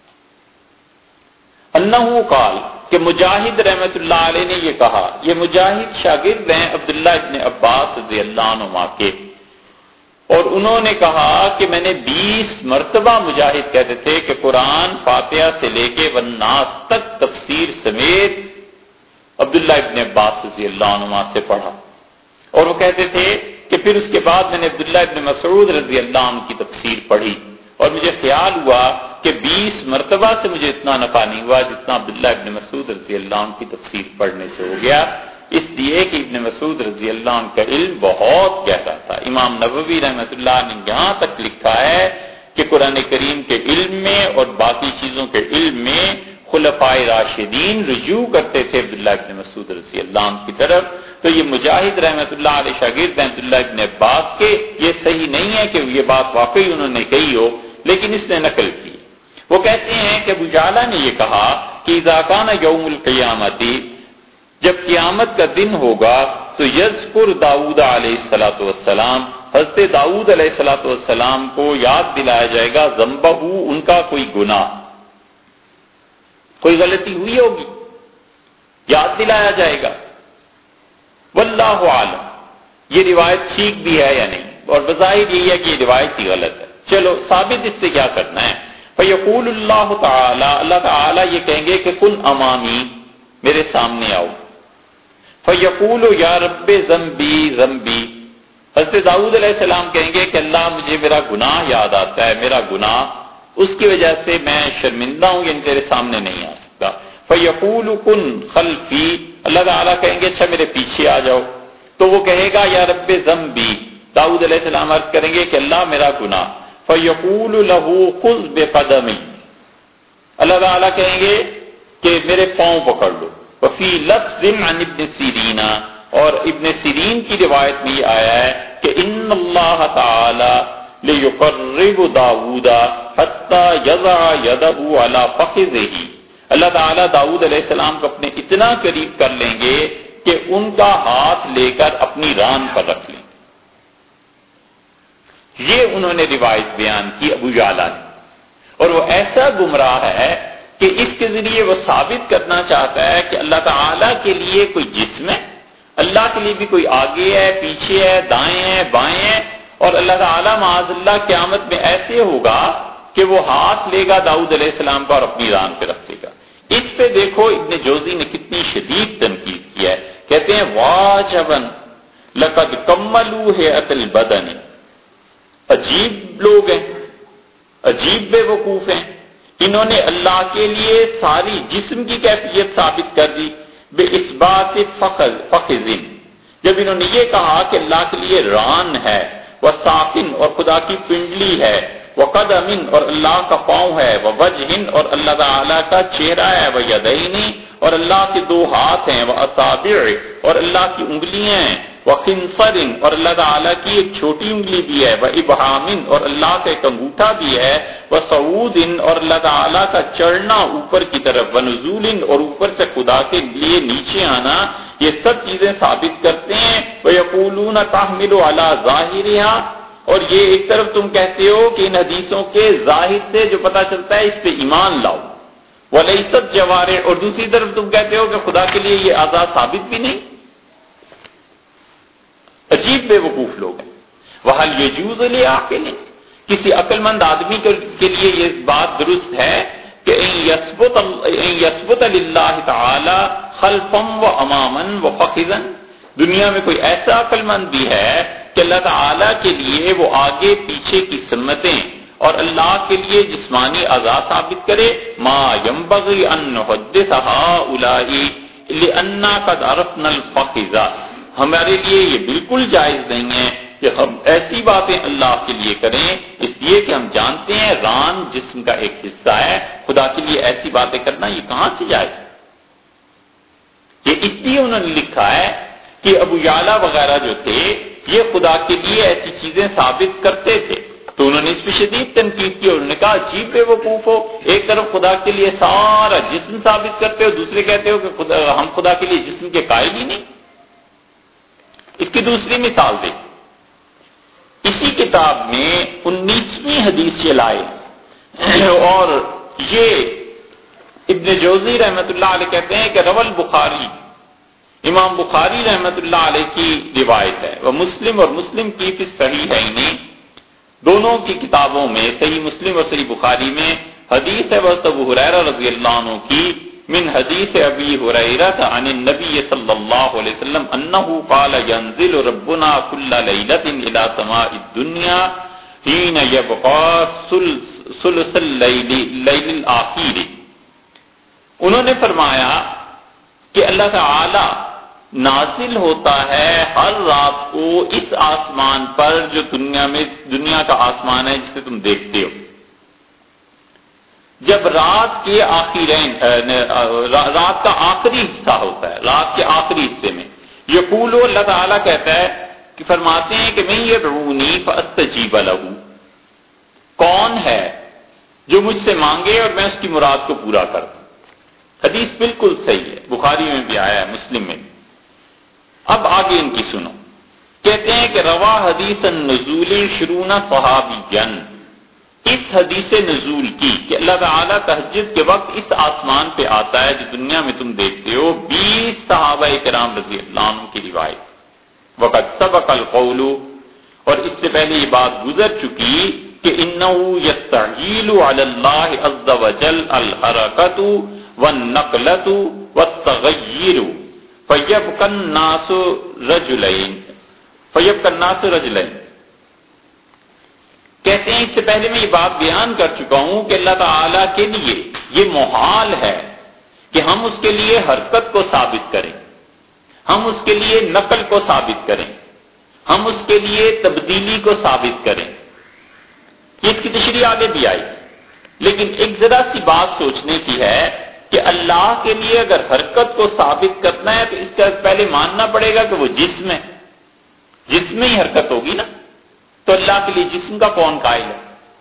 Speaker 1: انہو قال کہ مجاہد رحمت اللہ علیہ نے یہ کہا، یہ مجاہد شاگرد ہیں عبداللہ ابن عباس رضی اللہ عنہما کے، اور انہوں نے کہا کہ میں نے بیس مرتبہ مجاہد کہتے تھے کہ قرآن فاتحہ سے لے کے والناس تک تفسیر سمیت عبداللہ ابن عباس رضی اللہ عنہما سے پڑھا، اور وہ کہتے تھے کہ پھر اس کے بعد میں نے عبداللہ ابن مسعود رضی اللہ عنہ کی تفسیر پڑھی، اور مجھے خیال ہوا کہ بیس مرتبہ سے مجھے اتنا نفع نہیں ہوا جتنا عبداللہ ابن مسعود رضی اللہ عنہ کی تفسیر پڑھنے سے ہو گیا، اس لیے کہ ابن مسعود رضی اللہ عنہ کا علم بہت گہرا تھا۔ امام نووی رحمۃ اللہ نے یہاں تک لکھا ہے کہ قرآن کریم کے علم میں اور باقی چیزوں کے علم میں خلفائے راشدین رجوع کرتے تھے عبداللہ ابن مسعود رضی اللہ عنہ کی طرف۔ تو یہ مجاہد رحمۃ اللہ علیہ شاگرد ہیں عبداللہ ابن عباس کے، یہ صحیح نہیں ہے کہ یہ بات واقعی انہوں نے کہی ہو، لیکن اس نے نقل کی۔ وہ کہتے ہیں کہ ابو جعلا نے یہ کہا کہ اذا کان یوم القیامت، جب قیامت کا دن ہوگا تو یذکر داؤد علیہ الصلوۃ والسلام، حضرت داؤد علیہ الصلوۃ والسلام کو یاد دلایا جائے گا ذنبہ، ان کا کوئی گناہ، کوئی غلطی ہوئی ہوگی، یاد دلایا جائے گا۔ واللہ عالم، یہ روایت ٹھیک بھی ہے یا نہیں، اور بظاہر یہی ہے کہ یہ روایت ہی غلط ہے۔ چلو ثابت اس سے کیا کرنا ہے؟ فیقول اللہ تعالی، اللہ تعالی یہ کہیں گے کہ کن امامی، میرے سامنے آؤ۔ فیقول یا رب ذنبی ذنبی، حضرت داؤد علیہ السلام کہیں گے کہ اللہ مجھے میرا گناہ یاد آتا ہے، میرا گناہ، اس کی وجہ سے میں شرمندہ ہوں، یعنی تیرے سامنے نہیں آ سکتا۔ فیقول کن خلفی، اللہ تعالیٰ کہیں گے اچھا میرے پیچھے آ جاؤ، تو وہ کہے گا یا رب ذنبی، داؤد علیہ السلام عرض کریں گے کہ اللہ میرا گناہ۔ فیقول لہ خذ بقدمی، اللہ تعالیٰ کہیں گے کہ میرے پاؤں پکڑ لو۔ وفی لفظ عن ابن سیرین، اور ابن سیرین کی روایت میں یہ آیا ہے کہ ان اللہ تعالی لیقرب داؤد حتی یضع یدہ علی فخذہ، اللہ تعالیٰ داؤد علیہ السلام کو اپنے اتنا قریب کر لیں گے کہ ان کا ہاتھ لے کر اپنی ران پر رکھ لیں۔ یہ انہوں نے روایت بیان کی ابو جعلا نے، اور وہ ایسا گمراہ ہے کہ اس کے ذریعے وہ ثابت کرنا چاہتا ہے کہ اللہ تعالیٰ کے لیے کوئی جسم ہے، اللہ کے لیے بھی کوئی آگے ہے، پیچھے ہے، دائیں ہے، بائیں ہے، اور اللہ تعالیٰ معاذ اللہ قیامت میں ایسے ہوگا کہ وہ ہاتھ لے گا داؤد علیہ السلام کا اور اپنی ران پہ رکھ لے گا۔ اس پہ دیکھو ابن جوزی نے کتنی شدید تنقید کیا ہے، کہتے ہیں واجباً لقد کملوا ہیئۃ البدن، عجیب لوگ ہیں، عجیب بے وقوف ہیں، انہوں نے اللہ کے لیے ساری جسم کی کیفیت ثابت کر دی بے اثبات فخذ فخذ، جب انہوں نے یہ کہا کہ اللہ کے لیے ران ہے، وہ ساکن اور خدا کی پنڈلی ہے، وہ قدم اور اللہ کا پاؤں ہے، وہ وجہ اور اللہ تعالیٰ کا چہرہ ہے، وہ یدین اور اللہ کے دو ہاتھ ہیں، وہ اصابع اور اللہ کی انگلیاں ہیں، وَخِنْصَرٍ اور اللہ تعالیٰ کی ایک چھوٹی انگلی بھی ہے، وَإِبْحَامٍ اور اللہ کا ایک انگوٹھا بھی ہے، وَصَعُودٍ اور اللہ تعالیٰ کا چڑھنا اوپر کی طرف، وَنُزُولٍ اور اوپر سے خدا کے لیے نیچے آنا، یہ سب چیزیں ثابت کرتے ہیں۔ وَيَقُولُونَ تَحْمِلُ عَلَى ظَاهِرِهَا اور یہ ایک طرف تم کہتے ہو کہ ان حدیثوں کے ظاہر سے جو پتہ چلتا ہے اس پہ ایمان لاؤ، وَلَيْسَتْ جَوَارِحُ اور دوسری طرف تم کہتے ہو کہ خدا کے لیے یہ اعضاء ثابت بھی نہیں۔ عجیب بے وقوف لوگ ہیں۔ وَهَلْ يَجُوزُ لِعَاقِلٍ کسی عقل مند آدمی کے لیے یہ بات درست ہے کہ ان یثبت للہ تعالی خلفا واماما وفخذا، دنیا میں کوئی ایسا عقل مند بھی ہے کہ اللہ تعالی کے لیے وہ آگے پیچھے کی سمتیں اور اللہ کے لیے جسمانی اعضاء ثابت کرے، ما ينبغي ان نحدث هؤلاء لأننا قد عرفنا الفخذ، ہمارے لیے یہ بالکل جائز نہیں ہے کہ ہم ایسی باتیں اللہ کے لیے کریں، اس لیے کہ ہم جانتے ہیں ران جسم کا ایک حصہ ہے، خدا کے لیے ایسی باتیں کرنا یہ کہاں سے جائز ہے؟ یہ اس لیے انہوں نے لکھا ہے کہ ابو یعلا وغیرہ جو تھے یہ خدا کے لیے ایسی چیزیں ثابت کرتے تھے، تو انہوں نے اس پہ شدید تنقید کی اور انہوں نے کہا عجیب بے وقوف ہو، ایک طرف خدا کے لیے سارا جسم ثابت کرتے ہو، دوسرے کہتے ہو کہ خدا ہم خدا کے لیے جسم کے قائل ہی نہیں۔ اس کی دوسری مثال دیکھ، اسی کتاب میں انیسویں حدیث یہ لائے اور یہ ابن جوزی رحمت اللہ علیہ کہتے ہیں کہ روى البخاری، امام بخاری رحمت اللہ علیہ کی روایت ہے، وہ مسلم اور مسلم کی فی الصحیحین دونوں کی کتابوں میں، صحیح مسلم اور صحیح بخاری میں حدیث ہے وہ ابو ہریرہ رضی اللہ عنہ کی من حدیث ابی ہریرہ عن النبی صلی اللہ علیہ وسلم انه قال ينزل ربنا كل ليلة الى سماء الدنيا حين يبقى ثلث الليل الليل الاخير، انہوں نے فرمایا کہ اللہ تعالی نازل ہوتا ہے ہر رات کو اس آسمان پر جو دنیا میں دنیا کا آسمان ہے جسے تم دیکھتے ہو، جب رات کے آخرین رات کا آخری حصہ ہوتا ہے، رات کے آخری حصے میں یقول اللہ تعالیٰ کہتا ہے کہ فرماتے ہیں کہ من یدعونی فاستجیب لہ، کون ہے جو مجھ سے مانگے اور میں اس کی مراد کو پورا کر دوں۔ حدیث بالکل صحیح ہے، بخاری میں بھی آیا ہے، مسلم میں بھی۔ اب آگے ان کی سنو، کہتے ہیں کہ روا حدیث النزول شرون صحابیا، اس حدیث نزول کی کہ اللہ تعالیٰ تہجد کے وقت اس آسمان پہ آتا ہے جو دنیا میں تم دیکھتے ہو، بیس صحابہ کرام رضی اللہ عنہ کی روایت، وقد سبق القول اور اس سے پہلے یہ بات گزر چکی کہ انہ یستعجیل علی اللہ عز وجل الحرکۃ والنقلۃ والتغیر فیبقى الناس رجلین فیبقى الناس رجلین، کہتے ہیں اس سے پہلے میں یہ بات بیان کر چکا ہوں کہ اللہ تعالیٰ کے لیے یہ محال ہے کہ ہم اس کے لیے حرکت کو ثابت کریں، ہم اس کے لیے نقل کو ثابت کریں، ہم اس کے لیے تبدیلی کو ثابت کریں۔ اس کی تشریح آگے بھی آئی، لیکن ایک ذرا سی بات سوچنے کی ہے کہ اللہ کے لیے اگر حرکت کو ثابت کرنا ہے تو اس کا پہلے ماننا پڑے گا کہ وہ جسم ہے، جسم میں ہی حرکت ہوگی نا، تو اللہ کے لیے جسم کا کون قائل ہے؟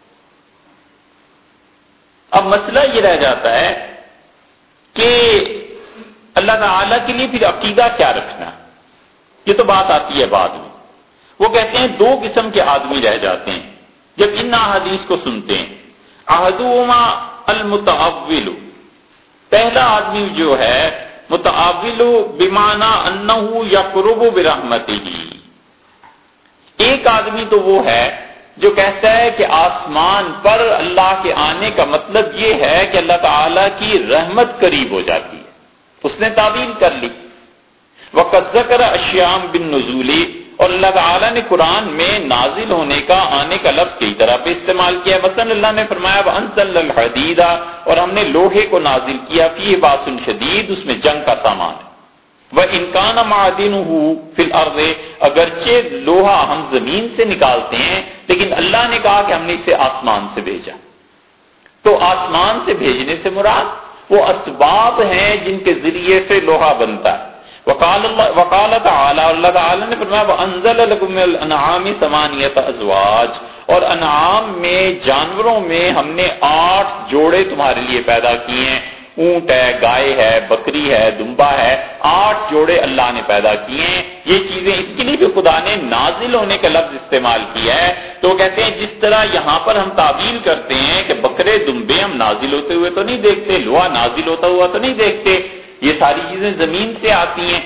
Speaker 1: اب مسئلہ یہ رہ جاتا ہے کہ اللہ تعالیٰ کے لیے پھر عقیدہ کیا رکھنا، یہ تو بات آتی ہے بعد میں۔ وہ کہتے ہیں دو قسم کے آدمی رہ جاتے ہیں جب ان احادیث کو سنتے ہیں، احدہما المتأول، پہلا آدمی جو ہے متأول بمعنی انہ یقرب برحمتہ، ایک آدمی تو وہ ہے جو کہتا ہے کہ آسمان پر اللہ کے آنے کا مطلب یہ ہے کہ اللہ تعالیٰ کی رحمت قریب ہو جاتی ہے، اس نے تعبیر کر لی۔ وقد ذکر اشیاء بالنزول، اور اللہ تعالیٰ نے قرآن میں نازل ہونے کا، آنے کا لفظ کئی طرح پہ استعمال کیا، مثلا اللہ نے فرمایا وَأَنزَلْنَا الْحَدِيدَ، اور ہم نے لوہے کو نازل کیا، فِيهِ بَأْسٌ شَدِيدٌ، اس میں جنگ کا سامان ہے، وَإِنْ كَانَ مَعْدِنُهُ فِي الْأَرْضِ، اگرچہ لوہا ہم زمین سے نکالتے ہیں لیکن اللہ نے کہا کہ ہم نے اسے آسمان سے بھیجا، تو آسمان سے بھیجنے سے مراد وہ اسباب ہیں جن کے ذریعے سے لوہا بنتا ہے۔ وقال اللہ وقال تعالی، اللہ تعالی نے فرمایا وانزل لکم من الانعام ثمانیۃ ازواج، اور انعام میں جانوروں میں ہم نے آٹھ جوڑے تمہارے لیے پیدا کیے ہیں، اونٹ ہے، گائے ہے، بکری ہے، دمبا ہے، آٹھ جوڑے اللہ نے پیدا کیے ہیں۔ یہ چیزیں اس کے لیے بھی خدا نے نازل ہونے کا لفظ استعمال کیا ہے، تو کہتے ہیں جس طرح یہاں پر ہم تعبیر کرتے ہیں کہ بکرے دمبے ہم نازل ہوتے ہوئے تو نہیں دیکھتے، لوہا نازل ہوتا ہوا تو نہیں دیکھتے، یہ ساری چیزیں زمین سے آتی ہیں۔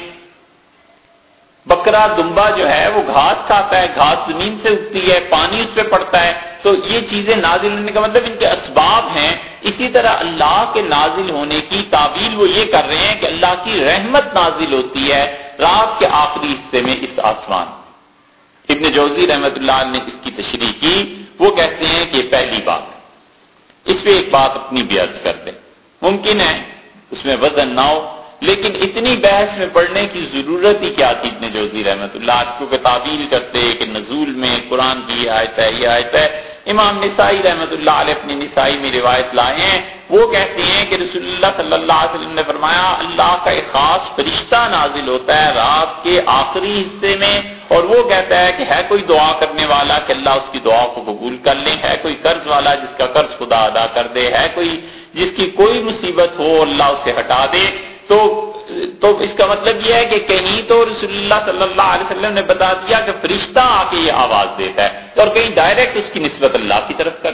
Speaker 1: بکرا دمبا جو ہے وہ گھاس کھاتا ہے، گھاس زمین سے اگتی ہے، پانی اس پہ پڑتا ہے، تو یہ چیزیں نازل ہونے کا مطلب ان کے اسباب ہیں۔ اسی طرح اللہ کے نازل ہونے کی تعبیر وہ یہ کر رہے ہیں کہ اللہ کی رحمت نازل ہوتی ہے رات کے آخری حصے میں اس آسمان۔ ابن جوزی رحمت اللہ نے اس کی تشریح کی، وہ کہتے ہیں کہ پہلی بات، اس پہ ایک بات اپنی بھی عرض کر دیں، ممکن ہے اس میں وزن نہ ہو، لیکن اتنی بحث میں پڑھنے کی ضرورت ہی کیا تھی ابن جوزی رحمت اللہ، کیونکہ تعبیر کرتے کہ نزول میں قرآن کی یہ آیت ہے یہ آیت ہے۔ امام نسائی رحمت اللہ علیہ اپنی نسائی میں روایت لائے ہیں، وہ کہتے ہیں کہ رسول اللہ صلی اللہ علیہ وسلم نے فرمایا اللہ کا ایک خاص فرشتہ نازل ہوتا ہے رات کے آخری حصے میں، اور وہ کہتا ہے کہ ہے کوئی دعا کرنے والا کہ اللہ اس کی دعا کو قبول کر لے، ہے کوئی قرض والا جس کا قرض خدا ادا کر دے، ہے کوئی جس کی کوئی مصیبت ہو اللہ اسے ہٹا دے۔ تو تو اس کا مطلب یہ ہے کہ کہیں تو رسول اللہ صلی اللہ علیہ وسلم نے بتا دیا کہ فرشتہ آ کے یہ آواز دیتا ہے، اور کہیں ڈائریکٹ اس کی نسبت اللہ کی طرف کر،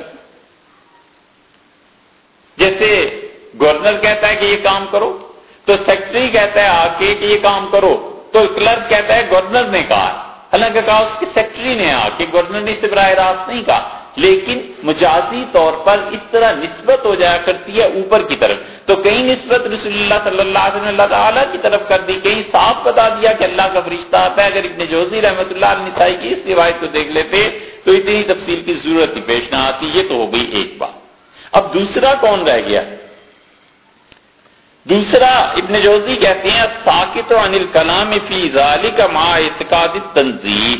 Speaker 1: جیسے گورنر کہتا ہے کہ یہ کام کرو تو سیکرٹری کہتا ہے آ کے کہ یہ کام کرو، تو کلرک کہتا ہے گورنر نے کہا، حالانکہ کہا اس کے سیکرٹری نے آ کے، گورنر نے اسے براہ راست نہیں کہا، لیکن مجازی طور پر اس طرح نسبت ہو جایا کرتی ہے اوپر کی طرف، تو کہیں نسبت رسول اللہ صلی اللہ علیہ وسلم اللہ تعالیٰ کی طرف کر دی، کہیں صاف بتا دیا کہ اللہ کا فرشتہ آتا ہے۔ اگر ابن جوزی رحمۃ اللہ علیہ نسائی کی اس روایت کو دیکھ لیتے تو اتنی تفصیل کی ضرورت ہی پیش نہ آتی، یہ تو ہو گئی ایک بات۔ اب دوسرا کون رہ گیا؟ دوسرا ابن جوزی کہتے ہیں ساکت عن الکلام فی ذالک مع اعتقاد التنزیہ،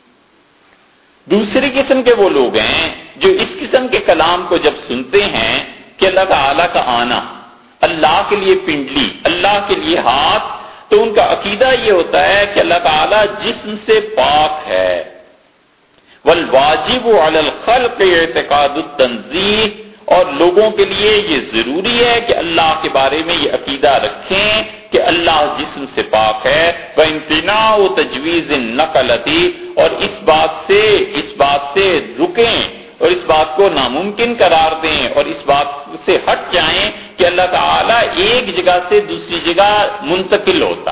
Speaker 1: دوسری قسم کے وہ لوگ ہیں جو اس قسم کے کلام کو جب سنتے ہیں کہ اللہ تعالیٰ کا آنا، اللہ کے لیے پنڈلی، اللہ کے لیے ہاتھ، تو ان کا عقیدہ یہ ہوتا ہے کہ اللہ تعالیٰ جسم سے پاک ہے۔ والواجب علی الخلق اعتقاد التنزیہ، اور لوگوں کے لیے یہ ضروری ہے کہ اللہ کے بارے میں یہ عقیدہ رکھیں کہ اللہ جسم سے پاک ہے۔ وامتناع تجویز النقلۃ، اور اس بات سے اس بات سے رکیں اور اس بات کو ناممکن قرار دیں اور اس بات سے ہٹ جائیں کہ اللہ تعالیٰ ایک جگہ سے دوسری جگہ منتقل ہوتا۔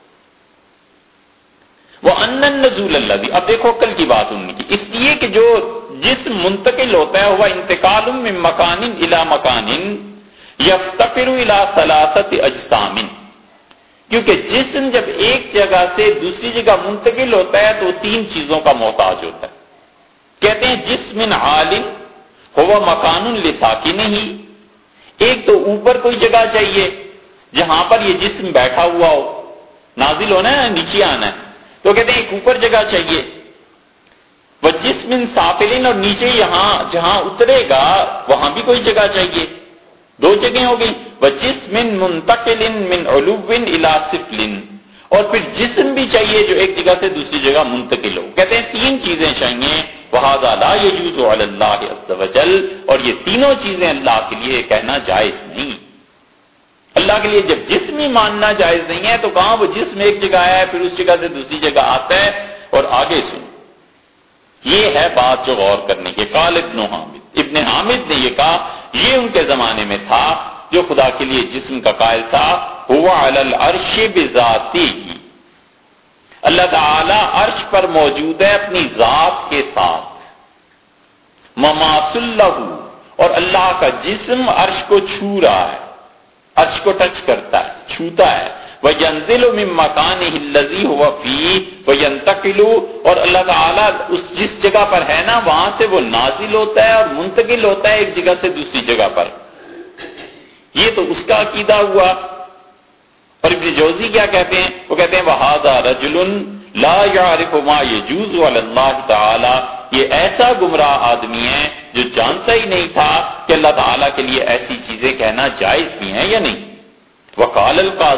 Speaker 1: وَأَنَّ النُّزُولَ الَّذِي، اب دیکھو کل کی بات ان کی، اس لیے کہ جو جسم منتقل ہوتا ہے ہوا انتقال من مکان الی مکان یفتقر الی ثلاثۃ اجسام، کیونکہ جسم جب ایک جگہ سے دوسری جگہ منتقل ہوتا ہے تو تین چیزوں کا محتاج ہوتا ہے۔ کہتے ہیں جسم عال ہوا مکان لساکنہ، ایک تو اوپر کوئی جگہ چاہیے جہاں پر یہ جسم بیٹھا ہوا ہو، نازل ہونا ہے نیچے آنا ہے، تو کہتے ہیں ایک اوپر جگہ چاہیے، وہ جسم سافلن، اور نیچے یہاں جہاں اترے گا وہاں بھی کوئی جگہ چاہیے، دو جگہیں ہو گئی، وہ جسم منتقل من علو الی سفل، اور پھر جسم بھی چاہیے جو ایک جگہ سے دوسری جگہ منتقل ہو۔ کہتے ہیں تین چیزیں چاہیے، وَهَذَا لَا يَجُوزُ عَلَى اللَّهِ عَزَّ وَجَلَّ، اور یہ تینوں چیزیں اللہ کے لیے کہنا جائز نہیں۔ اللہ کے لیے جب جسم ہی ماننا جائز نہیں ہے تو کہاں وہ جسم ایک جگہ آیا ہے پھر اس جگہ سے دوسری جگہ آتا ہے۔ اور آگے سن، یہ ہے بات جو غور کرنے کی۔ قال ابن حامد، ابن حامد نے یہ کہا، یہ ان کے زمانے میں تھا جو خدا کے لیے جسم کا قائل تھا، ہوا علی العرش بذاتہ، اللہ تعالی عرش پر موجود ہے اپنی ذات کے ساتھ، مماثل لہ، اور اللہ کا جسم عرش کو چھو رہا ہے، عرش کو ٹچ کرتا ہے، چھوتا ہے۔ وَيَنزِلُ مِن مَّكَانِهِ الَّذِي هُوَ فِيهِ وَيَنتَقِلُ، اور اللہ تعالیٰ اس جس جگہ پر ہے نا وہاں سے وہ نازل ہوتا ہے اور منتقل ہوتا ہے ایک جگہ سے دوسری جگہ پر۔ یہ تو اس کا عقیدہ ہوا۔ اور ابن جوزی کیا کہتے ہیں؟ وہ کہتے ہیں وَهَذَا رَجُلٌ لَا يَعْرِفُ مَا يَجُوزُ عَلَى اللَّهِ تَعَالَى، یہ ایسا گمراہ آدمی ہے جو جانتا ہی نہیں تھا کہ اللہ تعالیٰ کے لیے ایسی چیزیں کہنا جائز بھی ہیں یا نہیں۔ وقال القاضی،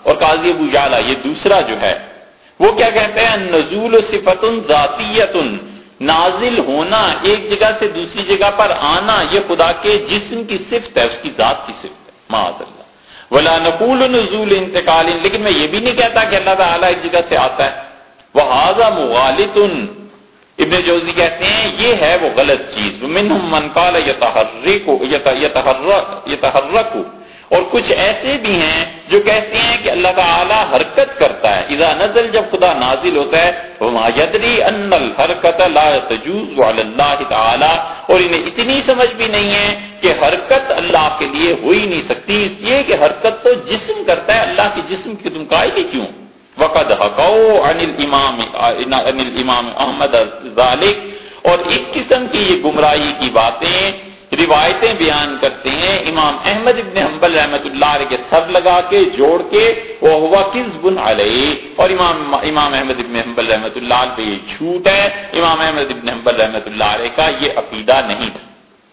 Speaker 1: اور قاضی ابو یعلا یہ دوسرا جو ہے وہ کیا کہتے ہیں نزول صفت ذاتیت، نازل ہونا ایک جگہ سے دوسری جگہ پر آنا یہ خدا کے جسم کی صفت ہے، اس کی ذات کی صفت ہے معاذ اللہ۔ ولا نقول نزول انتقال، لیکن میں یہ بھی نہیں کہتا کہ اللہ تعالیٰ ایک جگہ سے آتا ہے۔ وہذا مغالط، ابن جوزی کہتے ہیں یہ ہے وہ غلط چیز۔ ومنهم من قال يتحرك يتحرك، اور کچھ ایسے بھی ہیں جو کہتے ہیں کہ اللہ تعالی حرکت کرتا ہے، اذا نزل جب خدا نازل ہوتا ہے، وما يدري ان الحرکت لا تجوز على الله تعالی، اور انہیں اتنی سمجھ بھی نہیں ہے کہ حرکت اللہ کے لیے ہو ہی نہیں سکتی، اس لیے کہ حرکت تو جسم کرتا ہے، اللہ کے جسم کی تم قائل ہی کیوں؟ وقد حقوا عن الامام عن الامام احمد ذلك، اور اس قسم کی یہ گمراہی کی باتیں روایتیں بیان کرتے ہیں امام احمد ابن حنبل رحمۃ اللہ علیہ کے سر لگا کے جوڑ کے، وہ ہوا کذب علیہ، اور امام امام احمد ابن حنبل رحمۃ اللہ علیہ پہ یہ جھوٹ ہے، امام احمد ابن حنبل رحمۃ اللہ علیہ کا یہ عقیدہ نہیں تھا۔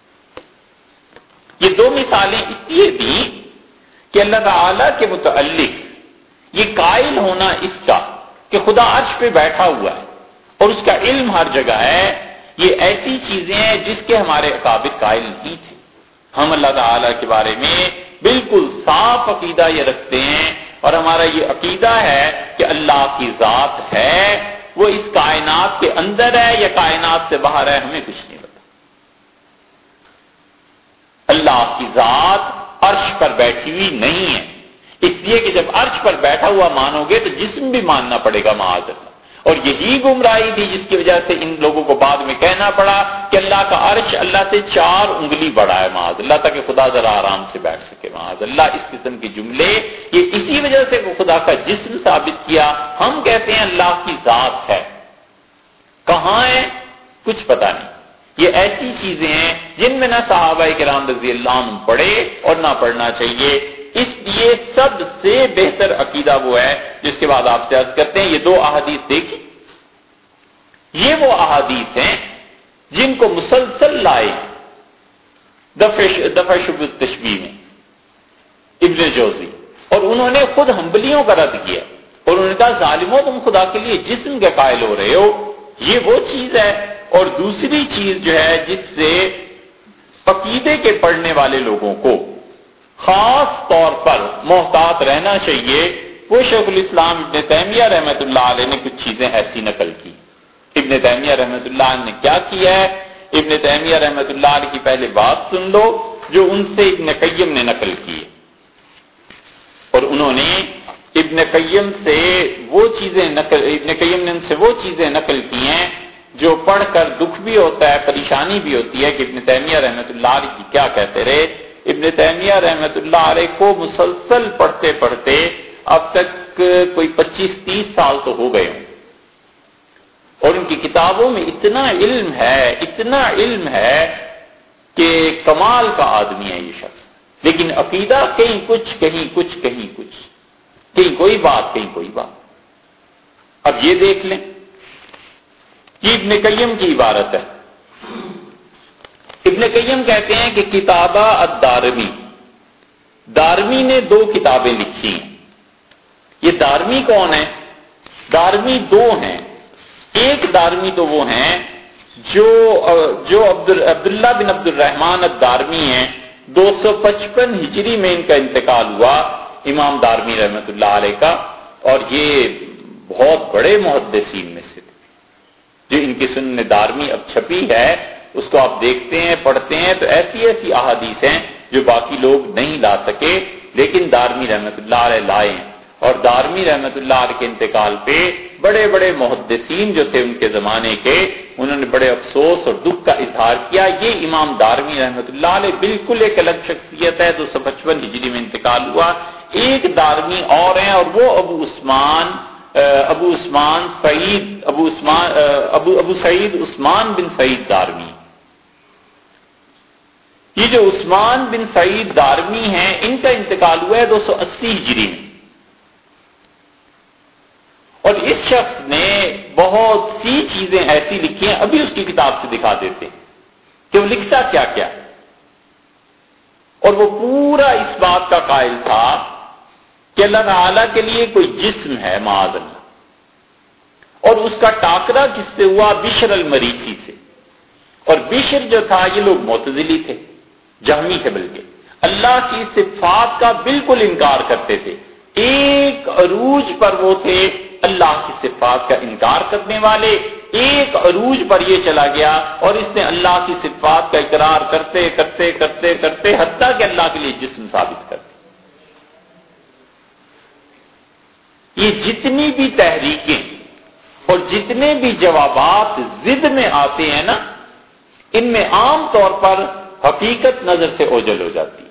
Speaker 1: یہ دو مثالیں اس لیے دی کہ اللہ تعالی کے متعلق یہ قائل ہونا اس کا کہ خدا عرش پہ بیٹھا ہوا ہے اور اس کا علم ہر جگہ ہے، یہ ایسی چیزیں ہیں جس کے ہمارے اکابر قائل نہیں تھے۔ ہم اللہ تعالیٰ کے بارے میں بالکل صاف عقیدہ یہ رکھتے ہیں، اور ہمارا یہ عقیدہ ہے کہ اللہ کی ذات ہے، وہ اس کائنات کے اندر ہے یا کائنات سے باہر ہے ہمیں کچھ نہیں پتا۔ اللہ کی ذات عرش پر بیٹھی ہوئی نہیں ہے، اس لیے کہ جب عرش پر بیٹھا ہوا مانو گے تو جسم بھی ماننا پڑے گا معاذ اللہ، اور یہی گمراہی تھی جس کی وجہ سے ان لوگوں کو بعد میں کہنا پڑا کہ اللہ کا عرش اللہ سے چار انگلی بڑا ہے معاذ اللہ، تاکہ خدا ذرا آرام سے بیٹھ سکے معاذ اللہ۔ اس قسم کے جملے یہ اسی وجہ سے خدا کا جسم ثابت کیا۔ ہم کہتے ہیں اللہ کی ذات ہے، کہاں ہے کچھ پتہ نہیں۔ یہ ایسی چیزیں ہیں جن میں نہ صحابہ کرام رضی اللہ عنہ پڑھے اور نہ پڑھنا چاہیے، اس لیے سب سے بہتر عقیدہ وہ ہے جس کے بعد آپ سے عرض کرتے ہیں یہ دو احادیث دیکھیں، یہ وہ احادیث ہیں جن کو مسلسل لائے دفع شبہ التشبیہ میں ابن جوزی، اور انہوں نے خود حنبلیوں کا رد کیا، اور انہوں نے کہا ظالموں تم خدا کے لیے جسم کے قائل ہو رہے ہو، یہ وہ چیز ہے۔ اور دوسری چیز جو ہے جس سے عقیدے کے پڑھنے والے لوگوں کو خاص طور پر محتاط رہنا چاہیے، وہ شیخ الاسلام ابن تیمیہ رحمۃ اللہ علیہ نے کچھ چیزیں ایسی نقل کی۔ ابن تیمیہ رحمۃ اللہ علیہ نے کیا کیا ہے؟ ابن تیمیہ رحمۃ اللہ علیہ کی پہلے بات سن لو جو ان سے ابن قیم نے نقل کی ہے، اور انہوں نے ابن قیم سے وہ چیزیں نقل ابن قیم نے ان سے وہ چیزیں نقل کی ہیں جو پڑھ کر دکھ بھی ہوتا ہے، پریشانی بھی ہوتی ہے کہ ابن تیمیہ رحمۃ اللہ علیہ کی کیا کہتے رہے۔ ابن تیمیہ رحمۃ اللہ علیہ کو مسلسل پڑھتے پڑھتے اب تک کوئی پچیس تیس سال تو ہو گئے ہوں، اور ان کی کتابوں میں اتنا علم ہے اتنا علم ہے کہ کمال کا آدمی ہے یہ شخص، لیکن عقیدہ کہیں کچھ کہیں کچھ کہیں کچھ، کہیں کوئی بات کہیں کوئی بات۔ اب یہ دیکھ لیں کہ ابن قیم کی عبارت ہے، ابن قیم کہتے ہیں کہ کتابہ الدارمی، دارمی نے دو کتابیں لکھی ہیں۔ یہ دارمی کون ہے؟ دارمی دو ہیں، ایک دارمی تو وہ ہیں جو جو عبداللہ بن عبد الرحمن الدارمی ہیں، دو سو پچپن ہجری میں ان کا انتقال ہوا، امام دارمی رحمۃ اللہ علیہ کا، اور یہ بہت بڑے محدثین میں سے تھے۔ جو ان کی سنن دارمی اب چھپی ہے اس کو آپ دیکھتے ہیں پڑھتے ہیں تو ایسی ایسی احادیث ہیں جو باقی لوگ نہیں لا سکے، لیکن دارمی رحمۃ اللہ علیہ لائے ہیں، اور دارمی رحمۃ اللہ علیہ کے انتقال پہ بڑے بڑے محدثین جو تھے ان کے زمانے کے، انہوں نے بڑے افسوس اور دکھ کا اظہار کیا۔ یہ امام دارمی رحمۃ اللہ علیہ بالکل ایک الگ شخصیت ہے، دو سو پچپن ہجری میں انتقال ہوا۔ ایک دارمی اور ہیں اور وہ ابو عثمان ابو عثمان سعید ابو عثمان ابو ابو سعید عثمان بن سعید دارمی۔ یہ جو عثمان بن سعید دارمی ہیں ان کا انتقال ہوا ہے دو سو اسی ہجری میں، اور اس شخص نے بہت سی چیزیں ایسی لکھی ہیں، ابھی اس کی کتاب سے دکھا دیتے ہیں کہ وہ لکھتا کیا کیا، اور وہ پورا اس بات کا قائل تھا کہ اللہ تعالیٰ کے لیے کوئی جسم ہے معاذ اللہ، اور اس کا ٹاکرا کس سے ہوا؟ بشر المریسی سے. اور بشر جو تھا یہ لوگ معتزلی تھے، جہمی تھے، بلکہ اللہ کی صفات کا بالکل انکار کرتے تھے. ایک عروج پر وہ تھے اللہ کی صفات کا انکار کرنے والے، ایک عروج پر یہ چلا گیا اور اس نے اللہ کی صفات کا اقرار کرتے کرتے کرتے کرتے حتیٰ کہ اللہ کے لیے جسم ثابت کر دیا. یہ جتنی بھی تحریکیں اور جتنے بھی جوابات ضد میں آتے ہیں نا، ان میں عام طور پر حقیقت نظر سے اوجھل ہو جاتی ہے.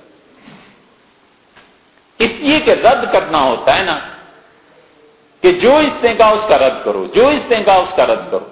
Speaker 1: اس لیے کہ رد کرنا ہوتا ہے نا، کہ جو اس نے کہا اس کا رد کرو، جو اس نے کہا اس کا رد کرو.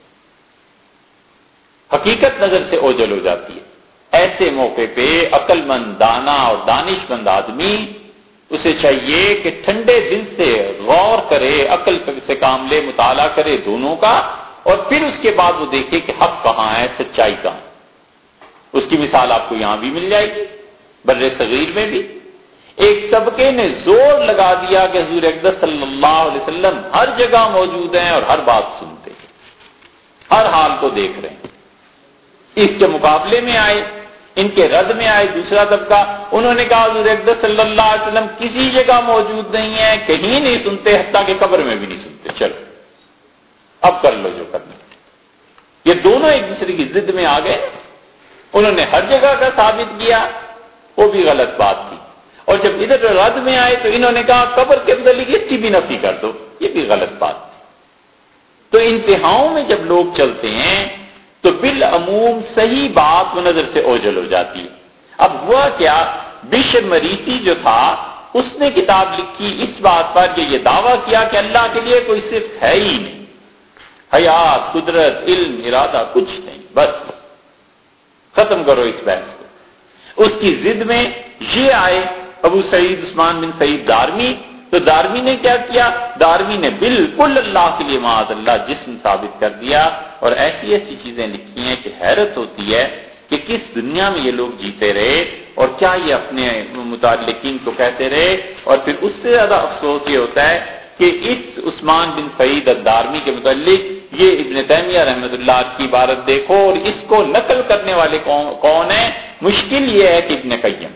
Speaker 1: حقیقت نظر سے اوجھل ہو جاتی ہے. ایسے موقع پہ عقل مند، دانا اور دانش مند آدمی اسے چاہیے کہ ٹھنڈے دل سے غور کرے، عقل سے کام لے، مطالعہ کرے دونوں کا، اور پھر اس کے بعد وہ دیکھے کہ حق کہاں ہے، سچائی کہاں ہے. اس کی مثال آپ کو یہاں بھی مل جائے گی، بر صغیر میں بھی. ایک طبقے نے زور لگا دیا کہ حضور اقدس صلی اللہ علیہ وسلم ہر جگہ موجود ہیں اور ہر بات سنتے ہیں، ہر حال کو دیکھ رہے ہیں. اس کے مقابلے میں آئے، ان کے رد میں آئے دوسرا طبقہ، انہوں نے کہا حضور اقدس صلی اللہ علیہ وسلم کسی جگہ موجود نہیں ہے، کہیں نہیں سنتے، حتیٰ کہ قبر میں بھی نہیں سنتے. چلو اب کر لو جو کرنا. یہ دونوں ایک دوسرے کی ضد میں آ گئے. انہوں نے ہر جگہ کا ثابت کیا، وہ بھی غلط بات تھی. اور جب ادھر رد میں آئے تو انہوں نے کہا قبر کے متعلق اس کی بھی نفی کر دو، یہ بھی غلط بات تھی. تو انتہاؤں میں جب لوگ چلتے ہیں تو بالعموم صحیح بات وہ نظر سے اوجھل ہو جاتی ہے. اب ہوا کیا، بشر مریسی جو تھا اس نے کتاب لکھی اس بات پر کہ یہ دعویٰ کیا کہ اللہ کے لیے کوئی صرف ہے ہی نہیں، حیات، قدرت، علم، ارادہ کچھ نہیں، بس ختم کرو اس بحث کو. اس کی ضد میں یہ آئے ابو سعید عثمان بن سعید دارمی. تو دارمی نے کیا کیا؟ دارمی نے بالکل اللہ کے لیے معاذ اللہ جسم ثابت کر دیا، اور ایسی ایسی چیزیں لکھی ہیں کہ حیرت ہوتی ہے کہ کس دنیا میں یہ لوگ جیتے رہے اور کیا یہ اپنے متعلقین کو کہتے رہے. اور پھر اس سے زیادہ افسوس یہ ہوتا ہے کہ اس عثمان بن سعید الدارمی کے متعلق یہ ابن تیمیہ رحمۃ اللہ کی عبارت دیکھو، اور اس کو نقل کرنے والے کون ہیں؟ مشکل یہ ہے کہ ابن قیم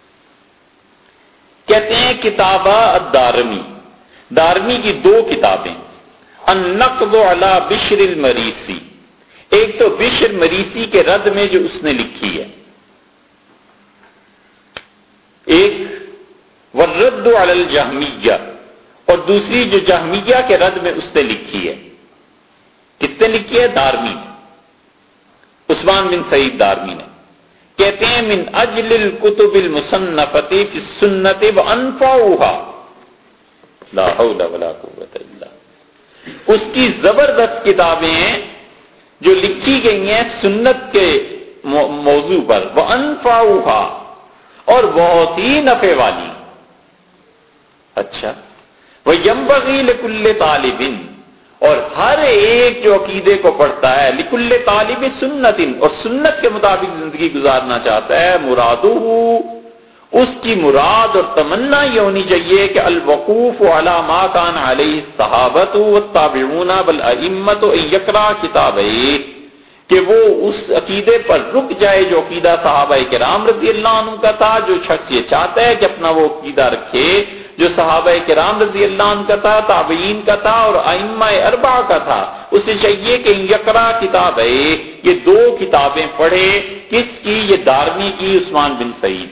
Speaker 1: کہتے ہیں کتابہ الدارمی، دارمی کی دو کتابیں، النقد علی بشر المریسی، ایک تو بشر مریسی کے رد میں جو اس نے لکھی ہے، ایک والرد علی الجہمیہ، اور دوسری جو جہمیہ کے رد میں اس نے لکھی ہے. کس نے لکھی ہے؟ دارمی نے، عثمان بن سعید دارمی نے. کہتے ہیں من اجل الکتب المصنفۃ فی السنۃ وانفعها، لا حول ولا قوۃ الا باللہ. اس کی زبردست کتابیں ہیں جو لکھی گئی ہیں سنت کے موضوع پر، وانفعها، اور بہت ہی نفع والی. اچھا، وینبغی لکل طالب، اور ہر ایک جو عقیدے کو پڑھتا ہے، لکل طالب سنت، اور سنت کے مطابق زندگی گزارنا چاہتا ہے، مرادہ، اس کی مراد اور تمنا یہ ہونی چاہیے کہ الوقوف علی ما کان علیہ الصحابۃ والتابعون والائمۃ ان یقرأ کتابہ، کہ وہ اس عقیدے پر رک جائے جو عقیدہ صحابہ کرام رضی اللہ عنہ کا تھا. جو شخص یہ چاہتا ہے کہ اپنا وہ عقیدہ رکھے جو صحابہ کرام رضی اللہ عنہ کا تھا، تابعین کا تھا اور ائمہ اربعہ کا تھا، اسے چاہیے کہ یقرأ کتاب ہے، یہ دو کتابیں پڑھے. کس کی؟ یہ دارمی کی، عثمان بن سعید.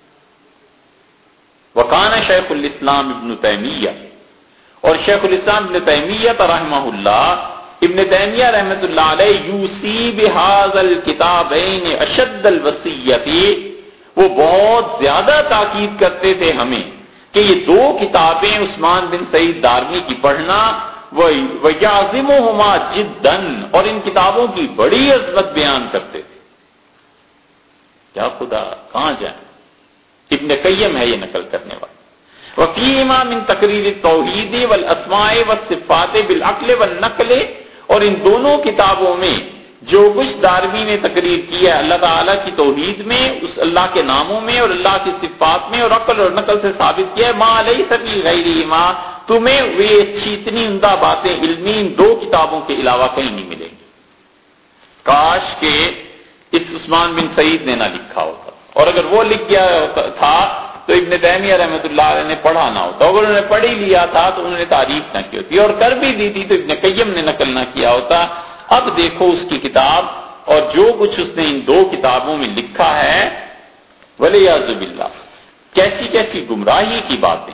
Speaker 1: وکان شیخ الاسلام ابن تیمیہ، اور شیخ الاسلام ابن تیمیہ رحمہ اللہ، ابن تیمیہ رحمۃ اللہ علیہ یوصی بہذا الکتابین اشد الوصیۃ، وہ بہت زیادہ تاکید کرتے تھے ہمیں کہ یہ دو کتابیں عثمان بن سعید دارمی کی پڑھنا، وَيَعْظِمُهُمَا جِدًّا، اور ان کتابوں کی بڑی عظمت بیان کرتے تھے. کیا خدا، کہاں جائیں؟ ابن قیم ہے یہ نقل کرنے والا. وَفِيهِمَا مِن تَقْرِيرِ التَّوْحِيدِ وَالْأَسْمَاءِ وَالصِّفَاتِ بِالْعَقْلِ وَالنَّقْلِ، اور ان دونوں کتابوں میں جو کچھ دارمی نے تقریر کی ہے اللہ تعالیٰ کی توحید میں، اس اللہ کے ناموں میں اور اللہ کی صفات میں اور عقل اور نقل سے ثابت کیا ہے، ما لیس فی غیرہ ما، تمہیں وہ اچھی اتنی عمدہ باتیں علمی ان دو کتابوں کے علاوہ کہیں نہیں ملیں گی۔ کاش کہ اس عثمان بن سعید نے نہ لکھا ہوتا، اور اگر وہ لکھ گیا تھا تو ابن تیمیہ رحمۃ اللہ علیہ نے پڑھا نہ ہوتا، اگر انہوں نے پڑھ ہی لیا تھا تو انہوں نے تعریف نہ کی ہوتی، اور کر بھی دی تھی تو ابن قیم نے نقل نہ کیا ہوتا۔ اب دیکھو اس کی کتاب اور جو کچھ اس نے ان دو کتابوں میں لکھا ہے، ولیعوذ باللہ، کیسی کیسی گمراہی کی باتیں۔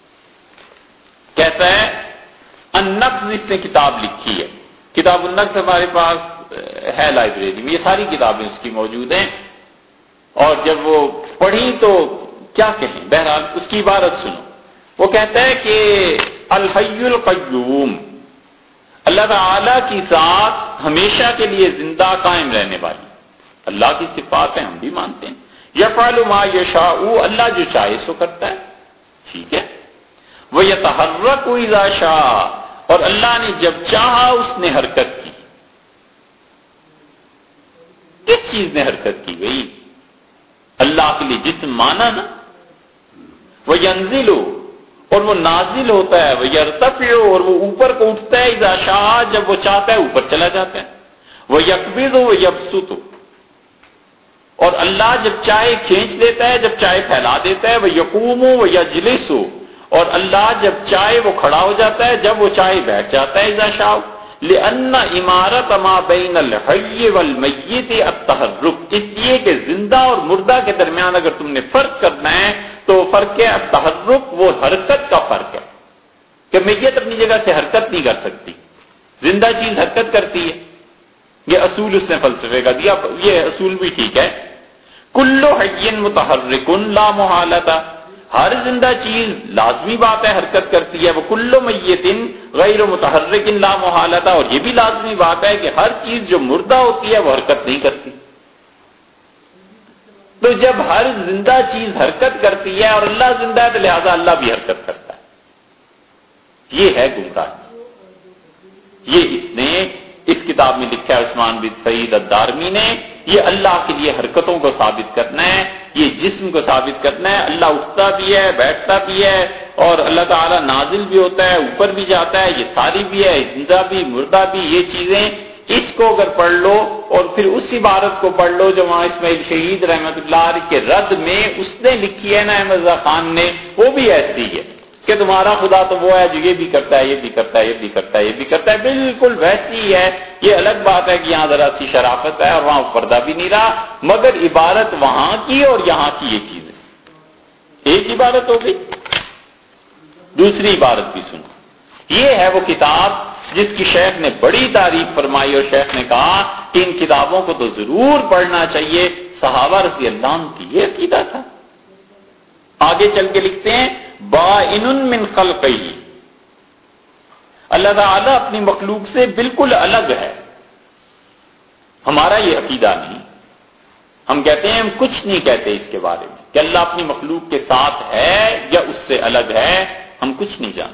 Speaker 1: کہتا ہے النقض، اس نے کتاب لکھی ہے، کتاب النقض ہمارے پاس ہے لائبریری میں، یہ ساری کتابیں اس کی موجود ہیں، اور جب وہ پڑھی تو کیا کہیں، بہرحال اس کی عبارت سنو۔ وہ کہتا ہے کہ الحی القیوم، اللہ تعالی کی ذات ہمیشہ کے لیے زندہ قائم رہنے والی، اللہ کی صفات ہیں ہم بھی مانتے ہیں، یفعل ما یشاء، اللہ جو چاہے سو کرتا ہے، ٹھیک ہے، ویتحرک اذا شاء، اور اللہ نے جب چاہا اس نے حرکت کی۔ کس چیز نے حرکت کی گئی؟ اللہ کے لیے جسم مانا نا، وینزل، اور وہ نازل ہوتا ہے، ویرتفع، اور وہ اوپر کو اٹھتا ہے، اذا شاء، جب وہ چاہتا ہے اوپر چلا جاتا ہے، ویقبض ویبسط، اور اللہ جب چاہے کھینچ لیتا ہے، جب چاہے پھیلا دیتا ہے، ویقوم ویجلس، اور اللہ جب چاہے وہ کھڑا ہو جاتا ہے، جب وہ چاہے بیٹھ جاتا ہے، اذا شاء، لأن امارت ما بین الحی والمیت التحرک، اس لیے کہ زندہ اور مردہ کے درمیان اگر تم نے فرق کرنا ہے تو فرق ہے التحرک، وہ حرکت کا فرق ہے کہ میت اپنی جگہ سے حرکت نہیں کر سکتی، زندہ چیز حرکت کرتی ہے۔ یہ اصول اس نے فلسفے کا دیا، یہ اصول بھی ٹھیک ہے۔ کل حی متحرک لا محالۃ، ہر زندہ چیز لازمی بات ہے حرکت کرتی ہے، وہ کل میت غیر متحرک لا محالۃ، اور یہ بھی لازمی بات ہے کہ ہر چیز جو مردہ ہوتی ہے وہ حرکت نہیں کرتی۔ تو جب ہر زندہ چیز حرکت کرتی ہے اور اللہ زندہ ہے تو لہذا اللہ بھی حرکت کرتا ہے، یہ ہے گمراہی۔ یہ اس نے اس کتاب میں لکھا ہے عثمان بن سعید الدارمی نے، یہ اللہ کے لیے حرکتوں کو ثابت کرنا ہے، یہ جسم کو ثابت کرنا ہے، اللہ اٹھتا بھی ہے، بیٹھتا بھی ہے، اور اللہ تعالیٰ نازل بھی ہوتا ہے، اوپر بھی جاتا ہے، یہ ساری بھی ہے، زندہ بھی مردہ بھی، یہ چیزیں اس کو اگر پڑھ لو اور پھر اس عبارت کو پڑھ لو جو وہاں اسماعیل شہید رحمت اللہ علیہ کے رد میں اس نے لکھی ہے نا احمد رضا خان نے، وہ بھی ایسی ہے کہ تمہارا خدا تو وہ ہے جو یہ بھی کرتا ہے، یہ بھی کرتا ہے، یہ بھی کرتا ہے، یہ بھی کرتا ہے، بالکل ویسی ہی ہے۔ یہ الگ بات ہے کہ یہاں ذرا سی شرافت ہے اور وہاں پردہ بھی نہیں رہا، مگر عبارت وہاں کی اور یہاں کی یہ چیزیں ایک عبارت ہو گئی۔ دوسری عبارت بھی سنو، یہ ہے وہ کتاب جس کی شیخ نے بڑی تعریف فرمائی، اور شیخ نے کہا کہ ان کتابوں کو تو ضرور پڑھنا چاہیے، صحابہ رضی اللہ عنہ کی یہ عقیدہ تھا۔ آگے چل کے لکھتے ہیں بائن من خلقہ، اللہ تعالیٰ اپنی مخلوق سے بالکل الگ ہے، ہمارا یہ عقیدہ نہیں۔ ہم کہتے ہیں، ہم کچھ نہیں کہتے اس کے بارے میں کہ اللہ اپنی مخلوق کے ساتھ ہے یا اس سے الگ ہے، ہم کچھ نہیں جانتے،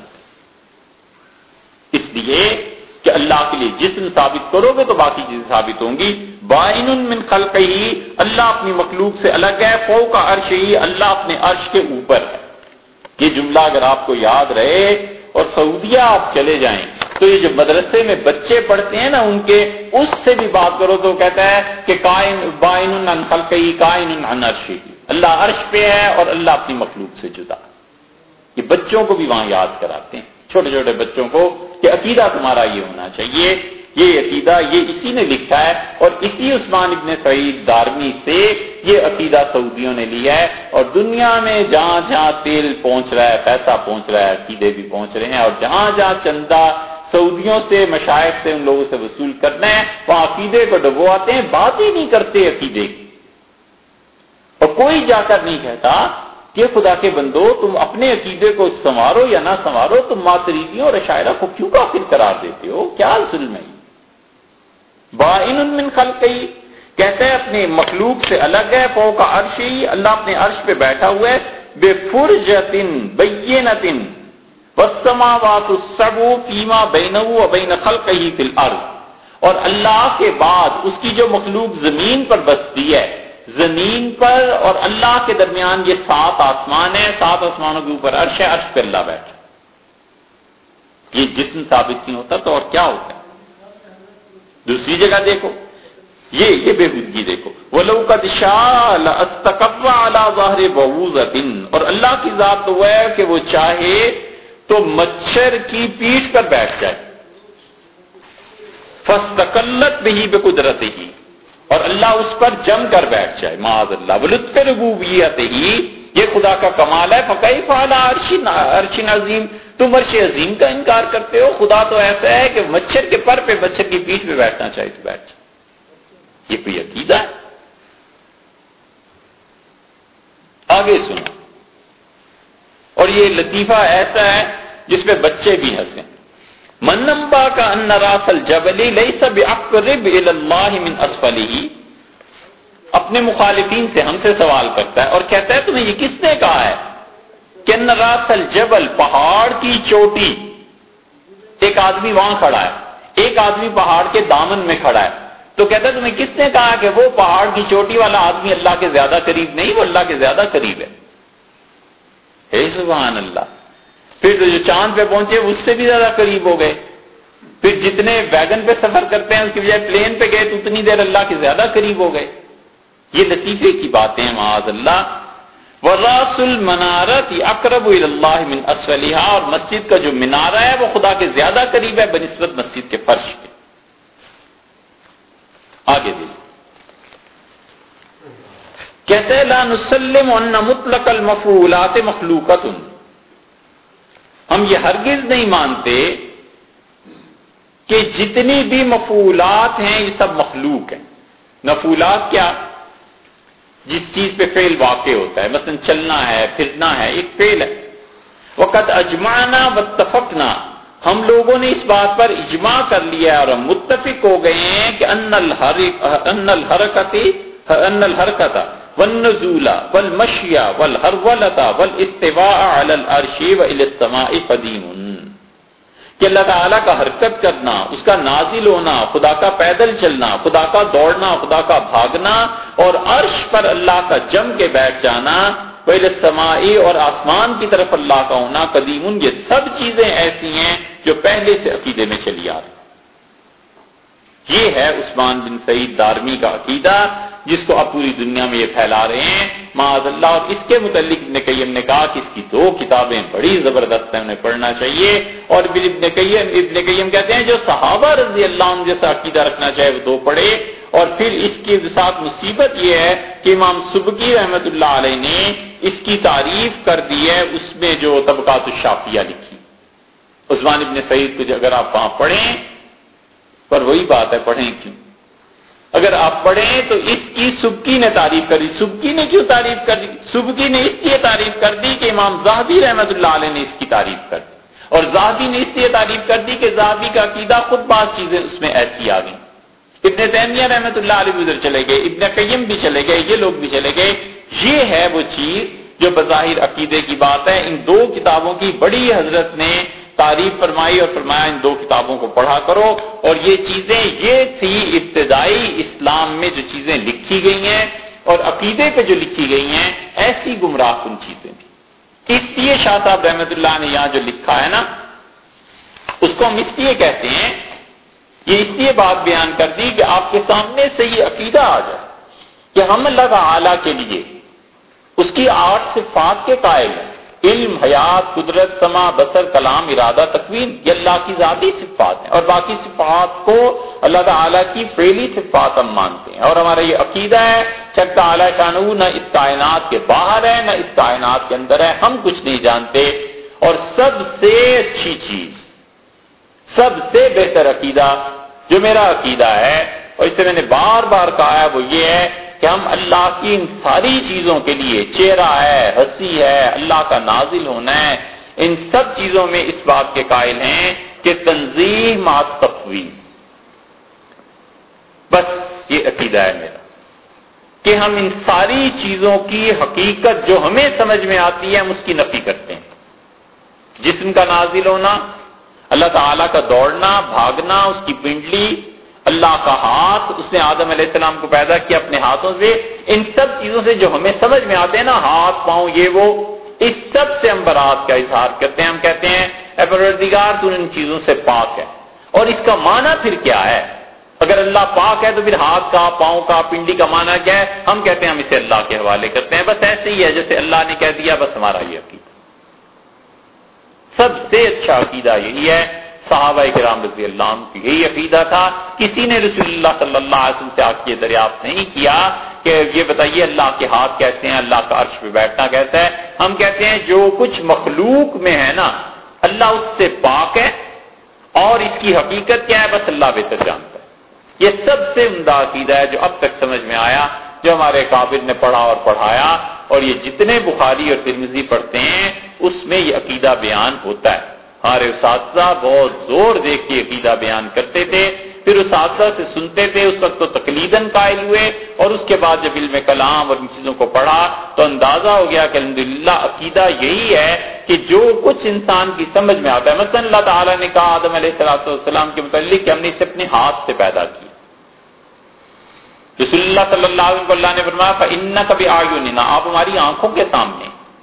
Speaker 1: اس لیے کہ اللہ کے لیے جسم ثابت کرو گے تو باقی چیزیں ثابت ہوں گی۔ بائن من خلقہ، اللہ اپنی مخلوق سے الگ ہے، فوق عرشہ، اللہ اپنے عرش کے اوپر ہے۔ یہ جملہ اگر آپ کو یاد رہے اور سعودیہ آپ چلے جائیں تو یہ جو مدرسے میں بچے پڑھتے ہیں نا ان کے، اس سے بھی بات کرو تو کہتا ہے کہ کائن بائن عن خلقہ کائن عن عرشہ، اللہ عرش پہ ہے اور اللہ اپنی مخلوق سے جدا۔ یہ بچوں کو بھی وہاں یاد کراتے ہیں، چھوٹے چھوٹے بچوں کو، کہ عقیدہ تمہارا یہ ہونا چاہیے، یہ عقیدہ یہ اسی نے لکھا ہے، اور اسی عثمان ابن سعید دارمی سے یہ عقیدہ سعودیوں نے لیا ہے، اور دنیا میں جہاں جہاں تیل پہنچ رہا ہے، پیسہ پہنچ رہا ہے، عقیدے بھی پہنچ رہے ہیں، اور جہاں جہاں چندہ سعودیوں سے، مشائخ سے، ان لوگوں سے وصول کرنا ہے، وہاں عقیدے کو ڈبواتے ہیں، بات ہی نہیں کرتے عقیدے کی، اور کوئی جا کر نہیں کہتا کہ خدا کے بندو تم اپنے عقیدے کو سنوارو یا نہ سنوارو، تم ماتریدیوں اور اشاعرہ کو کیوں کافر قرار دیتے ہو، کیا ظلم ہے؟ بائن من خلقہ، کہتے ہیں اپنے مخلوق سے الگ ہے، فوق عرشہ، اللہ اپنے عرش پہ بیٹھا ہوا ہے، بفرجۃ بینۃ والسماوات السبع فیما بینہ وبین خلقہ فی الارض، اور اللہ کے بعد اس کی جو مخلوق زمین پر بستی ہے، زمین پر اور اللہ کے درمیان یہ سات آسمان ہیں، سات آسمانوں کے اوپر عرش ہے، عرش پہ اللہ بیٹھا. یہ جسم ثابت نہیں ہوتا تو اور کیا ہوتا ہے؟ دوسری جگہ دیکھو، یہ یہ بےہودگی دیکھو، وَلَوْ قَدْ شَاءَ لَأَسْتَقَرَّ عَلَى ظَهْرِ بَعُوضَةٍ، اور اللہ کی ذات تو وہ ہے کہ وہ چاہے تو مچھر کی پیٹھ پر بیٹھ جائے. فَاسْتَقَلَّتْ بِهِ بِقُدْرَتِهِ، اور اللہ اس پر جم کر بیٹھ جائے، معاذ اللہ. وَلُطْفِ رُبُوبِيَّتِهِ، یہ خدا کا کمال ہے. فَكَيْفَ عَلَى عَرْشٍ عَظِيمٍ، تم عرش عظیم کا انکار کرتے ہو. خدا تو ایسا ہے کہ مچھر کے پر پہ مچھر کی پیٹھ پہ بیٹھنا چاہے تو بیٹھ جائے. یہ کوئی عقیدہ ہے؟ آگے سنو، اور یہ لطیفہ ایسا ہے جس پہ بچے بھی ہنسیں. من نبأک ان راس الجبل لیس باقرب الی اللہ من اسفلہ، اپنے مخالفین سے، ہم سے سوال کرتا ہے اور کہتا ہے تمہیں یہ کس نے کہا ہے کہ ان راس الجبل، پہاڑ کی چوٹی، ایک آدمی وہاں کھڑا ہے، ایک آدمی پہاڑ کے دامن میں کھڑا ہے، تو کہتا ہے تمہیں کس نے کہا کہ وہ پہاڑ کی چوٹی والا آدمی اللہ کے زیادہ قریب نہیں، وہ اللہ کے زیادہ قریب ہے. اے سبحان اللہ. پھر جو چاند پہ پہنچے اس سے بھی زیادہ قریب ہو گئے. پھر جتنے ویگن پہ سفر کرتے ہیں اس کی بجائے پلین پہ گئے تو اتنی دیر اللہ کے زیادہ قریب ہو گئے. یہ لطیفے کی باتیں ہیں معاذ اللہ. وَرَاسُ الْمَنَارَةِ أَقْرَبُ إِلَى اللَّهِ مِنْ أَسْفَلِهَا، اور مسجد کا جو مینارہ ہے وہ خدا کے زیادہ قریب ہے بنسبت مسجد کے فرش کے. آگے دیکھیں، کہتے ہیں لا نسلم ان مطلق المفعولات مخلوقۃ، ہم یہ ہرگز نہیں مانتے کہ جتنی بھی مفعولات ہیں یہ سب مخلوق ہیں. مفعولات کیا؟ جس چیز پہ فعل واقع ہوتا ہے، مثلا چلنا ہے، پھرنا ہے، ایک فعل ہے. وقد اجمعنا واتفقنا، ہم لوگوں نے اس بات پر اجماع کر لیا اور ہم متفق ہو گئے ہیں کہ ان الحرکت ان الحرکت والنزول والمشي والهرولة والاستواء على العرش والى السماء قدیم، کہ اللہ تعالیٰ کا حرکت کرنا، اس کا نازل ہونا، خدا کا پیدل چلنا، خدا کا دوڑنا، خدا کا بھاگنا، اور عرش پر اللہ کا جم کے بیٹھ جانا، وَإِلَى السَّمَاءِ، اور آسمان کی طرف اللہ کا ہونا، قدیم، یہ سب چیزیں ایسی ہیں جو پہلے سے عقیدے میں چلی آ رہی. یہ ہے عثمان بن سعید دارمی کا عقیدہ جس کو اب پوری دنیا میں یہ پھیلا رہے ہیں معاذ اللہ. اور اس کے متعلق ابن قیم نے کہا کہ اس کی دو کتابیں بڑی زبردست ہیں، انہیں پڑھنا چاہیے. اور ابن قیم ابن قیم کہتے ہیں جو صحابہ رضی اللہ عنہ جیسا عقیدہ رکھنا چاہے وہ دو پڑھے. اور پھر اس کی ساتھ مصیبت یہ ہے کہ امام سبکی رحمۃ اللہ علیہ نے اس کی تعریف کر دی ہے اس میں جو طبقات الشافعیہ لکھی. عثمان ابن سعید کو اگر آپ وہاں پڑھیں، پر وہی بات ہے پڑھیں کیوں؟ اگر آپ پڑھیں تو اس کی سبکی نے تعریف کر دی. سبکی نے کیوں تعریف کر دی؟ سبکی نے اس لیے تعریف کر دی کہ امام ذہبی رحمۃ اللہ علیہ نے اس کی تعریف کر دی، اور ذہبی نے اس لیے تعریف کر دی کہ ذہبی کا عقیدہ خود بعض چیزیں اس میں ایسی آ گئیں. ابن تیمیہ رحمۃ اللہ علیہ ادھر چلے گئے، ابن قیم بھی چلے گئے، یہ لوگ بھی چلے گئے. یہ ہے وہ چیز جو بظاہر عقیدے کی بات ہے. ان دو کتابوں کی بڑی حضرت نے تعریف فرمائی اور فرمایا ان دو کتابوں کو پڑھا کرو. اور یہ چیزیں یہ تھی ابتدائی اسلام میں جو چیزیں لکھی گئی ہیں اور عقیدے پہ جو لکھی گئی ہیں ایسی گمراہ کن چیزیں تھیں. اس لیے شاہ صاحب رحمۃ اللہ نے یہاں جو لکھا ہے نا اس کو ہم اس لیے کہتے ہیں، یہ اس لیے بات بیان کر دی کہ آپ کے سامنے سے یہ عقیدہ آ جائے کہ ہم اللہ تعالی کے لیے اس کی آٹھ صفات کے قائل ہیں: علم، حیات، قدرت، سمع، بصر، کلام، ارادہ، تکوین. یہ اللہ کی ذاتی صفات ہیں اور باقی صفات کو اللہ تعالیٰ کی فعلی صفات ہم مانتے ہیں. اور ہمارا یہ عقیدہ ہے کہ اللہ تعالیٰ شانہ نہ اس کائنات کے باہر ہے نہ اس کائنات کے اندر ہے، ہم کچھ نہیں جانتے. اور سب سے اچھی چیز، سب سے بہتر عقیدہ جو میرا عقیدہ ہے اور اس سے میں نے بار بار کہا ہے وہ یہ ہے کہ ہم اللہ کی ان ساری چیزوں کے لیے، چہرہ ہے، ہنسی ہے، اللہ کا نازل ہونا ہے، ان سب چیزوں میں اس بات کے قائل ہیں کہ تنزیہ مع تفویض. بس یہ عقیدہ ہے میرا کہ ہم ان ساری چیزوں کی حقیقت جو ہمیں سمجھ میں آتی ہے ہم اس کی نفی کرتے ہیں. جسم کا نازل ہونا، اللہ تعالیٰ کا دوڑنا، بھاگنا، اس کی پنڈلی، اللہ کا ہاتھ، اس نے آدم علیہ السلام کو پیدا کیا اپنے ہاتھوں سے، ان سب چیزوں سے جو ہمیں سمجھ میں آتے ہیں نا، ہاتھ پاؤں یہ وہ، اس سب سے ہم برات کا اظہار کرتے ہیں. ہم کہتے ہیں اے پروردگار تو ان چیزوں سے پاک ہے. اور اس کا معنی پھر کیا ہے؟ اگر اللہ پاک ہے تو پھر ہاتھ کا، پاؤں کا، پنڈلی کا معنی کیا ہے؟ ہم کہتے ہیں ہم اسے اللہ کے حوالے کرتے ہیں. بس ایسے ہی ہے جیسے اللہ نے کہہ دیا، بس ہمارا یہ عقیدہ. سب سے اچھا عقیدہ یہی ہے. صحابہ کرام رضی اللہ عنہ کی یہی عقیدہ تھا. کسی نے رسول اللہ صلی اللہ علیہ وسلم سے آ کے دریافت نہیں کیا کہ یہ بتائیے اللہ کے ہاتھ کیسے ہیں، اللہ کا عرش پہ بیٹھنا کیسا ہے. ہم کہتے ہیں جو کچھ مخلوق میں ہے نا، اللہ اس سے پاک ہے، اور اس کی حقیقت کیا ہے بس اللہ بہتر جانتا ہے. یہ سب سے عمدہ عقیدہ ہے جو اب تک سمجھ میں آیا، جو ہمارے کابر نے پڑھا اور پڑھایا. اور یہ جتنے بخاری اور ترمذی پڑھتے ہیں اس میں یہ عقیدہ بیان ہوتا ہے. ہمارے اساتذہ بہت زور دے کے عقیدہ بیان کرتے تھے، پھر اساتذہ سے سنتے تھے، اس وقت تو تقلیداً قائل ہوئے، اور اس کے بعد جب علم کلام اور ان چیزوں کو پڑھا تو اندازہ ہو گیا کہ الحمدللہ عقیدہ یہی ہے کہ جو کچھ انسان کی سمجھ میں آتا ہے. مثلا اللہ تعالیٰ نے کہا آدم علیہ السلام کے متعلق کہ ہم نے اسے اپنے ہاتھ سے پیدا کیا. رسول اللہ صلی اللہ علیہ وسلم کو اللہ نے فرمایا فَإِنَّكَ بِأَعْيُنِنَا، آپ ہماری آنکھوں کے سامنے.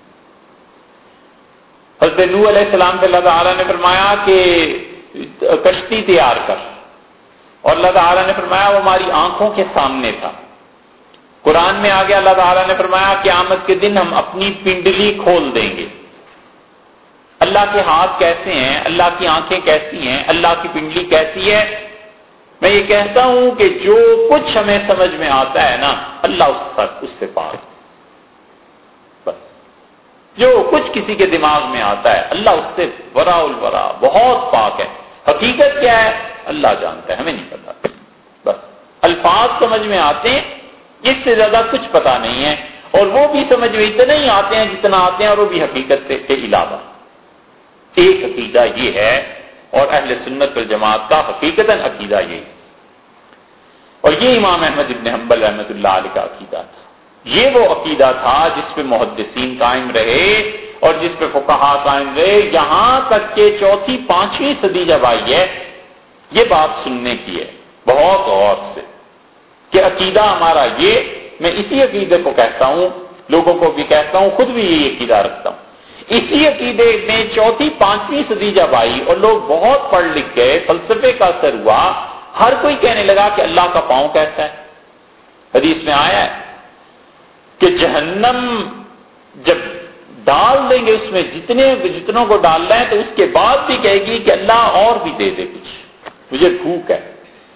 Speaker 1: حضرت نوح علیہ السلام سے اللہ تعالیٰ نے فرمایا کہ کشتی تیار کر، اور اللہ تعالیٰ نے فرمایا وہ ہماری آنکھوں کے سامنے تھا. قرآن میں آگے اللہ تعالیٰ نے فرمایا قیامت کے دن ہم اپنی پنڈلی کھول دیں گے. اللہ کے ہاتھ کیسے ہیں، اللہ کی آنکھیں کیسی ہیں، اللہ کی پنڈلی کیسی ہے؟ میں یہ کہتا ہوں کہ جو کچھ ہمیں سمجھ میں آتا ہے نا، اللہ اس تک اس سے پاک. بس جو کچھ کسی کے دماغ میں آتا ہے اللہ اس سے ورا الورا بہت پاک ہے. حقیقت کیا ہے اللہ جانتا ہے، ہمیں نہیں پتا. بس الفاظ سمجھ میں آتے ہیں، اس سے زیادہ کچھ پتا نہیں ہے. اور وہ بھی سمجھ میں اتنے ہی آتے ہیں جتنا آتے ہیں، اور وہ بھی حقیقت سے کے علاوہ. ایک عقیدہ یہ ہے، اور اہل سنت والجماعت کا حقیقتاً عقیدہ یہ. اور یہ امام احمد ابن حنبل رحمۃ اللہ علیہ کا عقیدہ تھا. یہ وہ عقیدہ تھا جس پہ محدثین قائم رہے اور جس پہ فقہا قائم رہے، یہاں تک کہ چوتھی پانچویں صدی جب آئی ہے یہ بات سننے کی ہے بہت غور سے کہ عقیدہ ہمارا یہ. میں اسی عقیدے کو کہتا ہوں، لوگوں کو بھی کہتا ہوں، خود بھی یہی عقیدہ رکھتا ہوں. اسی عقیدے میں چوتھی پانچویں صدی جب آئی اور لوگ بہت پڑھ لکھ گئے، فلسفے کا اثر ہوا، ہر کوئی کہنے لگا کہ اللہ کا پاؤں کیسا ہے. حدیث میں آیا ہے کہ جہنم جب ڈال دیں گے اس میں جتنے جتنوں کو ڈالنا ہے تو اس کے بعد بھی کہے گی کہ اللہ اور بھی دے دے کچھ، مجھے بھوک ہے.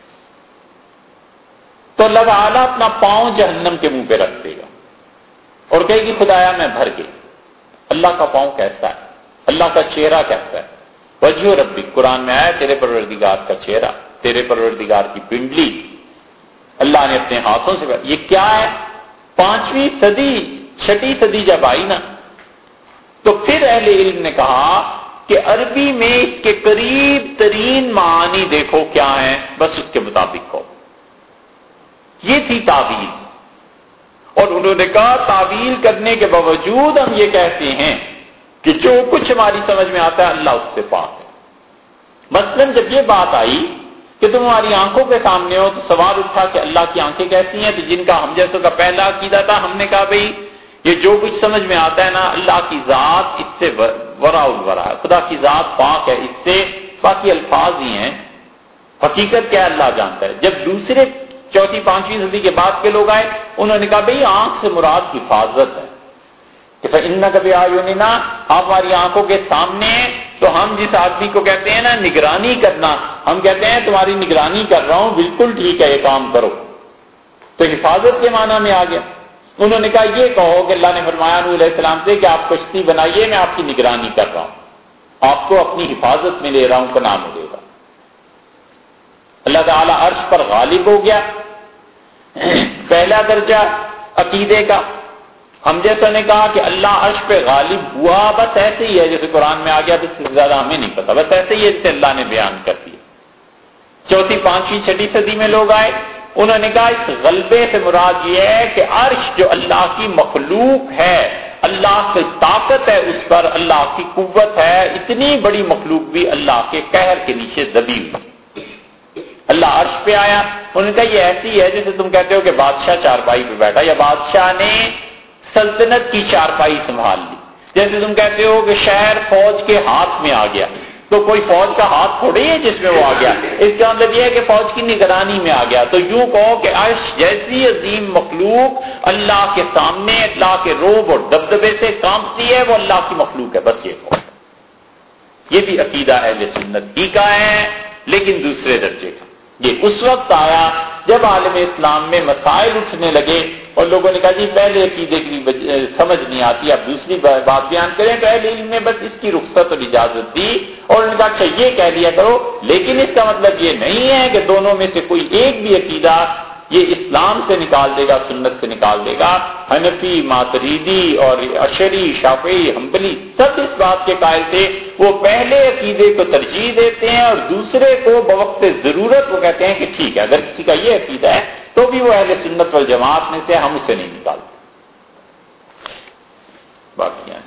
Speaker 1: تو اللہ تعالیٰ اپنا پاؤں جہنم کے منہ پہ رکھ دے گا اور کہے گی خدایا میں بھر گئی. اللہ کا پاؤں کیسا ہے، اللہ کا چہرہ کیسا ہے؟ وجہ ربی، قرآن میں آیا تیرے پروردگار کا چہرہ، تیرے پروردگار کی پنڈلی اللہ نے اپنے ہاتھوں سے. یہ کیا ہے؟ پانچویں صدی چھٹی صدی جب آئی نا تو پھر اہل علم نے کہا کہ عربی میں اس کے قریب ترین معانی دیکھو کیا ہے، بس اس کے مطابق ہو. یہ تھی تعویل. اور انہوں نے کہا تعویل کرنے کے باوجود ہم یہ کہتے ہیں کہ جو کچھ ہماری سمجھ میں آتا ہے اللہ اس سے پاک ہے. مثلا جب یہ بات آئی کہ تم ہماری آنکھوں کے سامنے ہو تو سوال اٹھا کہ اللہ کی آنکھیں کیسی ہیں؟ تو جن کا ہم جیسوں کا پہلا عقیدہ تھا، ہم نے کہا بھئی یہ جو کچھ سمجھ میں آتا ہے نا، اللہ کی ذات اس سے ورا الورا ہے، خدا کی ذات پاک ہے اس سے، باقی الفاظ ہی ہیں، حقیقت کیا ہے اللہ جانتا ہے. جب دوسرے چوتھی پانچویں صدی کے بعد کے لوگ آئے انہوں نے کہا بھئی آنکھ سے مراد حفاظت ہے کہ فَإِنَّكَ بِأَعْيُنِنَا، آپ ہماری آنکھوں کے سامنے. تو ہم جس آدمی کو کہتے ہیں نا نگرانی کرنا، ہم کہتے ہیں تمہاری نگرانی کر رہا ہوں، بالکل ٹھیک ہے یہ کام کرو. تو حفاظت کے معنی میں آ گیا. انہوں نے کہا یہ کہو کہ اللہ نے فرمایا نوح علیہ السلام سے کہ آپ کشتی بنائیے، میں آپ کی نگرانی کر رہا ہوں، آپ کو اپنی حفاظت میں لے رہا ہوں، کا نام ملے گا. اللہ تعالیٰ عرش پر غالب ہو گیا، پہلا درجہ عقیدے کا. ہم جیسا نے کہا کہ اللہ عرش پہ غالب ہوا، بس ایسے ہی ہے جیسے قرآن میں آ گیا، بس زیادہ ہمیں نہیں پتا، بس ایسے ہی ہے جیسے اللہ نے بیان کر دیا. چوتھی پانچویں چھٹی صدی میں لوگ آئے، انہوں نے کہا اس غلبے سے مراد یہ ہے کہ عرش جو اللہ کی مخلوق ہے، اللہ کی طاقت ہے اس پر، اللہ کی قوت ہے، اتنی بڑی مخلوق بھی اللہ کے قہر کے نیچے دبی ہوئی. اللہ عرش پہ آیا. انہوں نے کہا یہ ایسی ہے جیسے تم کہتے ہو کہ بادشاہ چارپائی پہ بیٹھا یا بادشاہ نے سلطنت کی چارپائی سنبھال لی. جیسے تم کہتے ہو کہ شہر فوج کے ہاتھ میں آ گیا, تو کوئی فوج کا ہاتھ تھوڑی ہے جس میں وہ آ گیا, اس کا مطلب یہ ہے کہ فوج کی نگرانی میں آ گیا. تو یوں کہو کہ عرش جیسی عظیم مخلوق اللہ کے سامنے اللہ کے روب اور دبدبے سے کانپتی ہے, وہ اللہ کی مخلوق ہے. بس یہ کہو. یہ بھی عقیدہ اہل سنت ہی کا ہے, لیکن دوسرے درجے کا. یہ اس وقت آیا جب عالم اسلام میں مسائل اٹھنے لگے اور لوگوں نے کہا جی پہلے عقیدے کی سمجھ نہیں آتی, اب دوسری بات بیان کریں. تو اہل علم نے بس اس کی رخصت اور اجازت دی اور انہوں نے کہا اچھا یہ کہہ لیا کرو, لیکن اس کا مطلب یہ نہیں ہے کہ دونوں میں سے کوئی ایک بھی عقیدہ یہ اسلام سے نکال دے گا, سنت سے نکال دے گا. حنفی, ماتریدی اور اشعری, شافعی, حنبلی سب اس بات کے قائل تھے. وہ پہلے عقیدے کو ترجیح دیتے ہیں اور دوسرے کو بوقت ضرورت وہ کہتے ہیں کہ ٹھیک ہے اگر کسی کا یہ عقیدہ ہے تو بھی وہ اہل سنت والجماعت میں سے, ہم اسے نہیں نکالتے. باقی